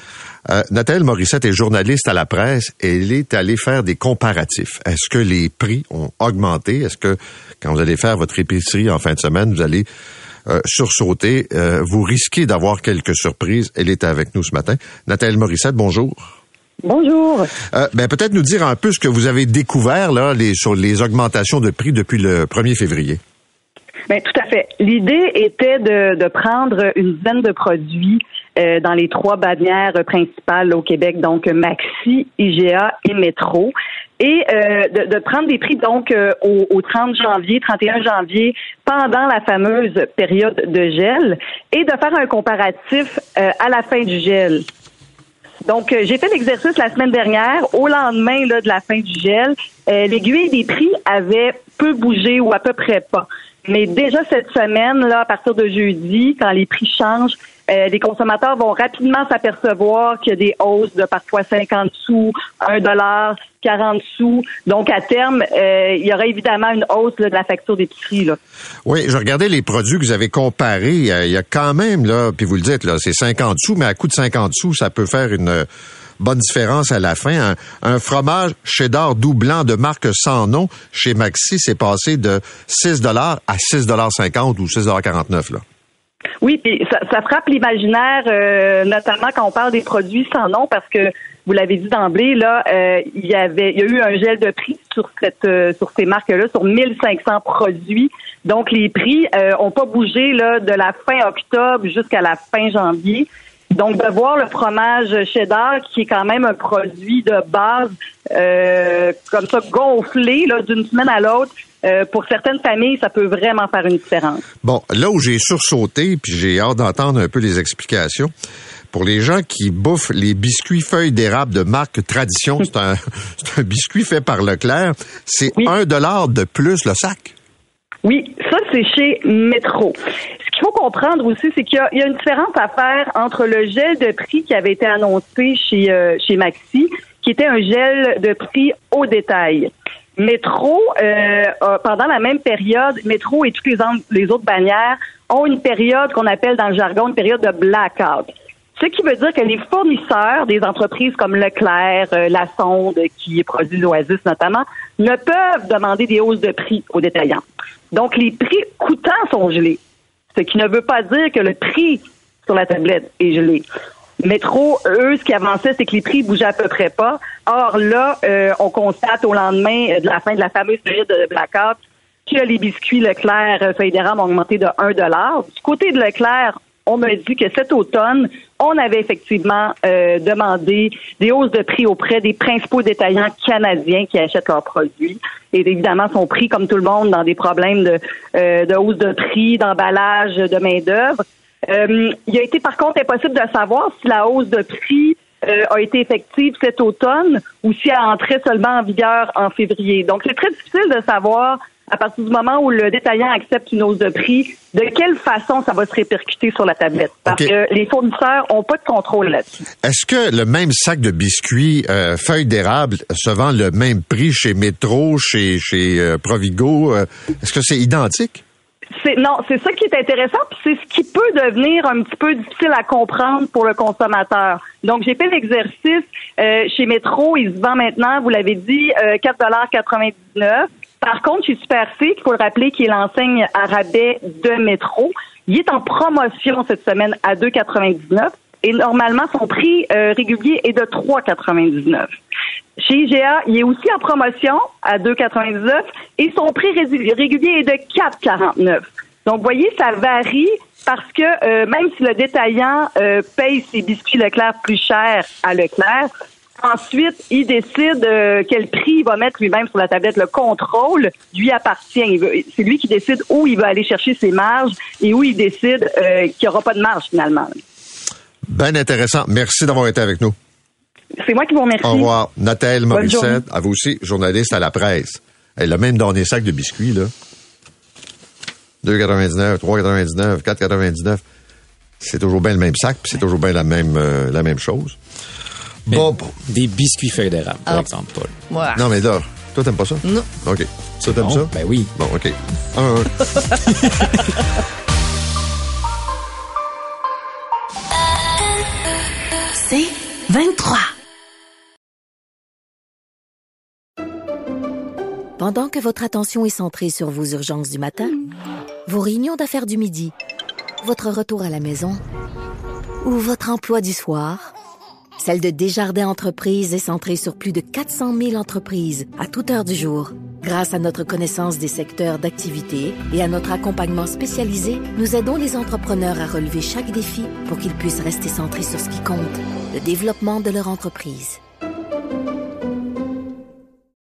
Nathalie Morissette est journaliste à la presse et elle est allée faire des comparatifs. Est-ce que les prix ont augmenté? Est-ce que quand vous allez faire votre épicerie en fin de semaine, vous allez sursauter? Vous risquez d'avoir quelques surprises. Elle est avec nous ce matin. Nathalie Morissette, bonjour. Bonjour. Peut-être nous dire un peu ce que vous avez découvert là sur les augmentations de prix depuis le 1er février. Bien, tout à fait. L'idée était de prendre une dizaine de produits dans les 3 bannières principales là, au Québec, donc Maxi, IGA et Métro, et de prendre des prix donc au 30 janvier, 31 janvier, pendant la fameuse période de gel, et de faire un comparatif à la fin du gel. Donc, j'ai fait l'exercice la semaine dernière. Au lendemain là, de la fin du gel, l'aiguille des prix avait peu bougé ou à peu près pas. Mais déjà cette semaine, là, à partir de jeudi, quand les prix changent, les consommateurs vont rapidement s'apercevoir qu'il y a des hausses de parfois 50 sous, $1, 40 sous. Donc, à terme, il y aura évidemment une hausse là, de la facture d'épicerie. Là. Oui, je regardais les produits que vous avez comparés. Il y a quand même, là, puis vous le dites, là, c'est 50 sous, mais à coût de 50 sous, ça peut faire une bonne différence à la fin. Un fromage cheddar doux blanc de marque sans nom chez Maxi, c'est passé de $6 à $6,50 ou $6,49 là. Oui, puis ça frappe l'imaginaire, notamment quand on parle des produits sans nom, parce que vous l'avez dit d'emblée, là, il y a eu un gel de prix sur ces marques-là, sur 1500 produits. Donc les prix ont pas bougé là de la fin octobre jusqu'à la fin janvier. Donc, de voir le fromage cheddar, qui est quand même un produit de base, comme ça, gonflé là, d'une semaine à l'autre, pour certaines familles, ça peut vraiment faire une différence. Bon, là où j'ai sursauté, puis j'ai hâte d'entendre un peu les explications, pour les gens qui bouffent les biscuits feuilles d'érable de marque Tradition, c'est un biscuit fait par Leclerc, c'est $1 de plus le sac. Oui, ça, c'est chez Métro. Ce qu'il faut comprendre aussi, c'est qu'il y a une différence à faire entre le gel de prix qui avait été annoncé chez Maxi, qui était un gel de prix au détail. Métro, pendant la même période, Métro et toutes les autres bannières ont une période qu'on appelle dans le jargon une période de blackout. Ce qui veut dire que les fournisseurs des entreprises comme Leclerc, La Sonde, qui produit l'Oasis notamment, ne peuvent demander des hausses de prix aux détaillants. Donc, les prix coûtants sont gelés, ce qui ne veut pas dire que le prix sur la tablette est gelé. Métro, eux, ce qui avançait, c'est que les prix bougeaient à peu près pas. Or, là, on constate au lendemain de la fin de la fameuse période de blackout que les biscuits Leclerc feuilles d'érable ont augmenté de $1. Du côté de Leclerc, on m'a dit que cet automne, on avait effectivement demandé des hausses de prix auprès des principaux détaillants canadiens qui achètent leurs produits. Et évidemment, sont pris, comme tout le monde, dans des problèmes de hausse de prix, d'emballage, de main-d'œuvre. Il a été, par contre, impossible de savoir si la hausse de prix a été effective cet automne ou si elle entrait seulement en vigueur en février. Donc, c'est très difficile de savoir, à partir du moment où le détaillant accepte une hausse de prix, de quelle façon ça va se répercuter sur la tablette. Parce que les fournisseurs n'ont pas de contrôle là-dessus. Est-ce que le même sac de biscuits feuilles d'érable se vend le même prix chez Métro, chez Provigo? Est-ce que c'est identique? Non, c'est ça qui est intéressant, puis c'est ce qui peut devenir un petit peu difficile à comprendre pour le consommateur. Donc, j'ai fait l'exercice chez Métro, il se vend maintenant, vous l'avez dit, $4,99. Par contre, chez Super C, il faut le rappeler, qui est l'enseigne à rabais de Métro, il est en promotion cette semaine à $2,99 et normalement, son prix régulier est de $3,99. Chez IGA, il est aussi en promotion à $2,99 et son prix régulier est de $4,49. Donc, vous voyez, ça varie parce que même si le détaillant paye ses biscuits Leclerc plus cher à Leclerc, ensuite, il décide quel prix il va mettre lui-même sur la tablette. Le contrôle lui appartient. C'est lui qui décide où il va aller chercher ses marges et où il décide qu'il n'y aura pas de marge finalement. Ben intéressant. Merci d'avoir été avec nous. C'est moi qui vous remercie. Au revoir. Nathalie Morissette, à vous aussi, journaliste à la presse. Elle a même donné des sacs de biscuits, là. $2,99, $3,99, $4,99. C'est toujours bien le même sac, puis c'est toujours bien la même chose. Bon. Des biscuits feuilles d'érable, par exemple, Paul. Voilà. Non, mais là, toi, t'aimes pas ça? Non. OK. Ça, t'aimes ça? Ben oui. Bon, OK. 1-1. C'est 23. Pendant que votre attention est centrée sur vos urgences du matin, vos réunions d'affaires du midi, votre retour à la maison ou votre emploi du soir, celle de Desjardins Entreprises est centrée sur plus de 400 000 entreprises à toute heure du jour. Grâce à notre connaissance des secteurs d'activité et à notre accompagnement spécialisé, nous aidons les entrepreneurs à relever chaque défi pour qu'ils puissent rester centrés sur ce qui compte, le développement de leur entreprise.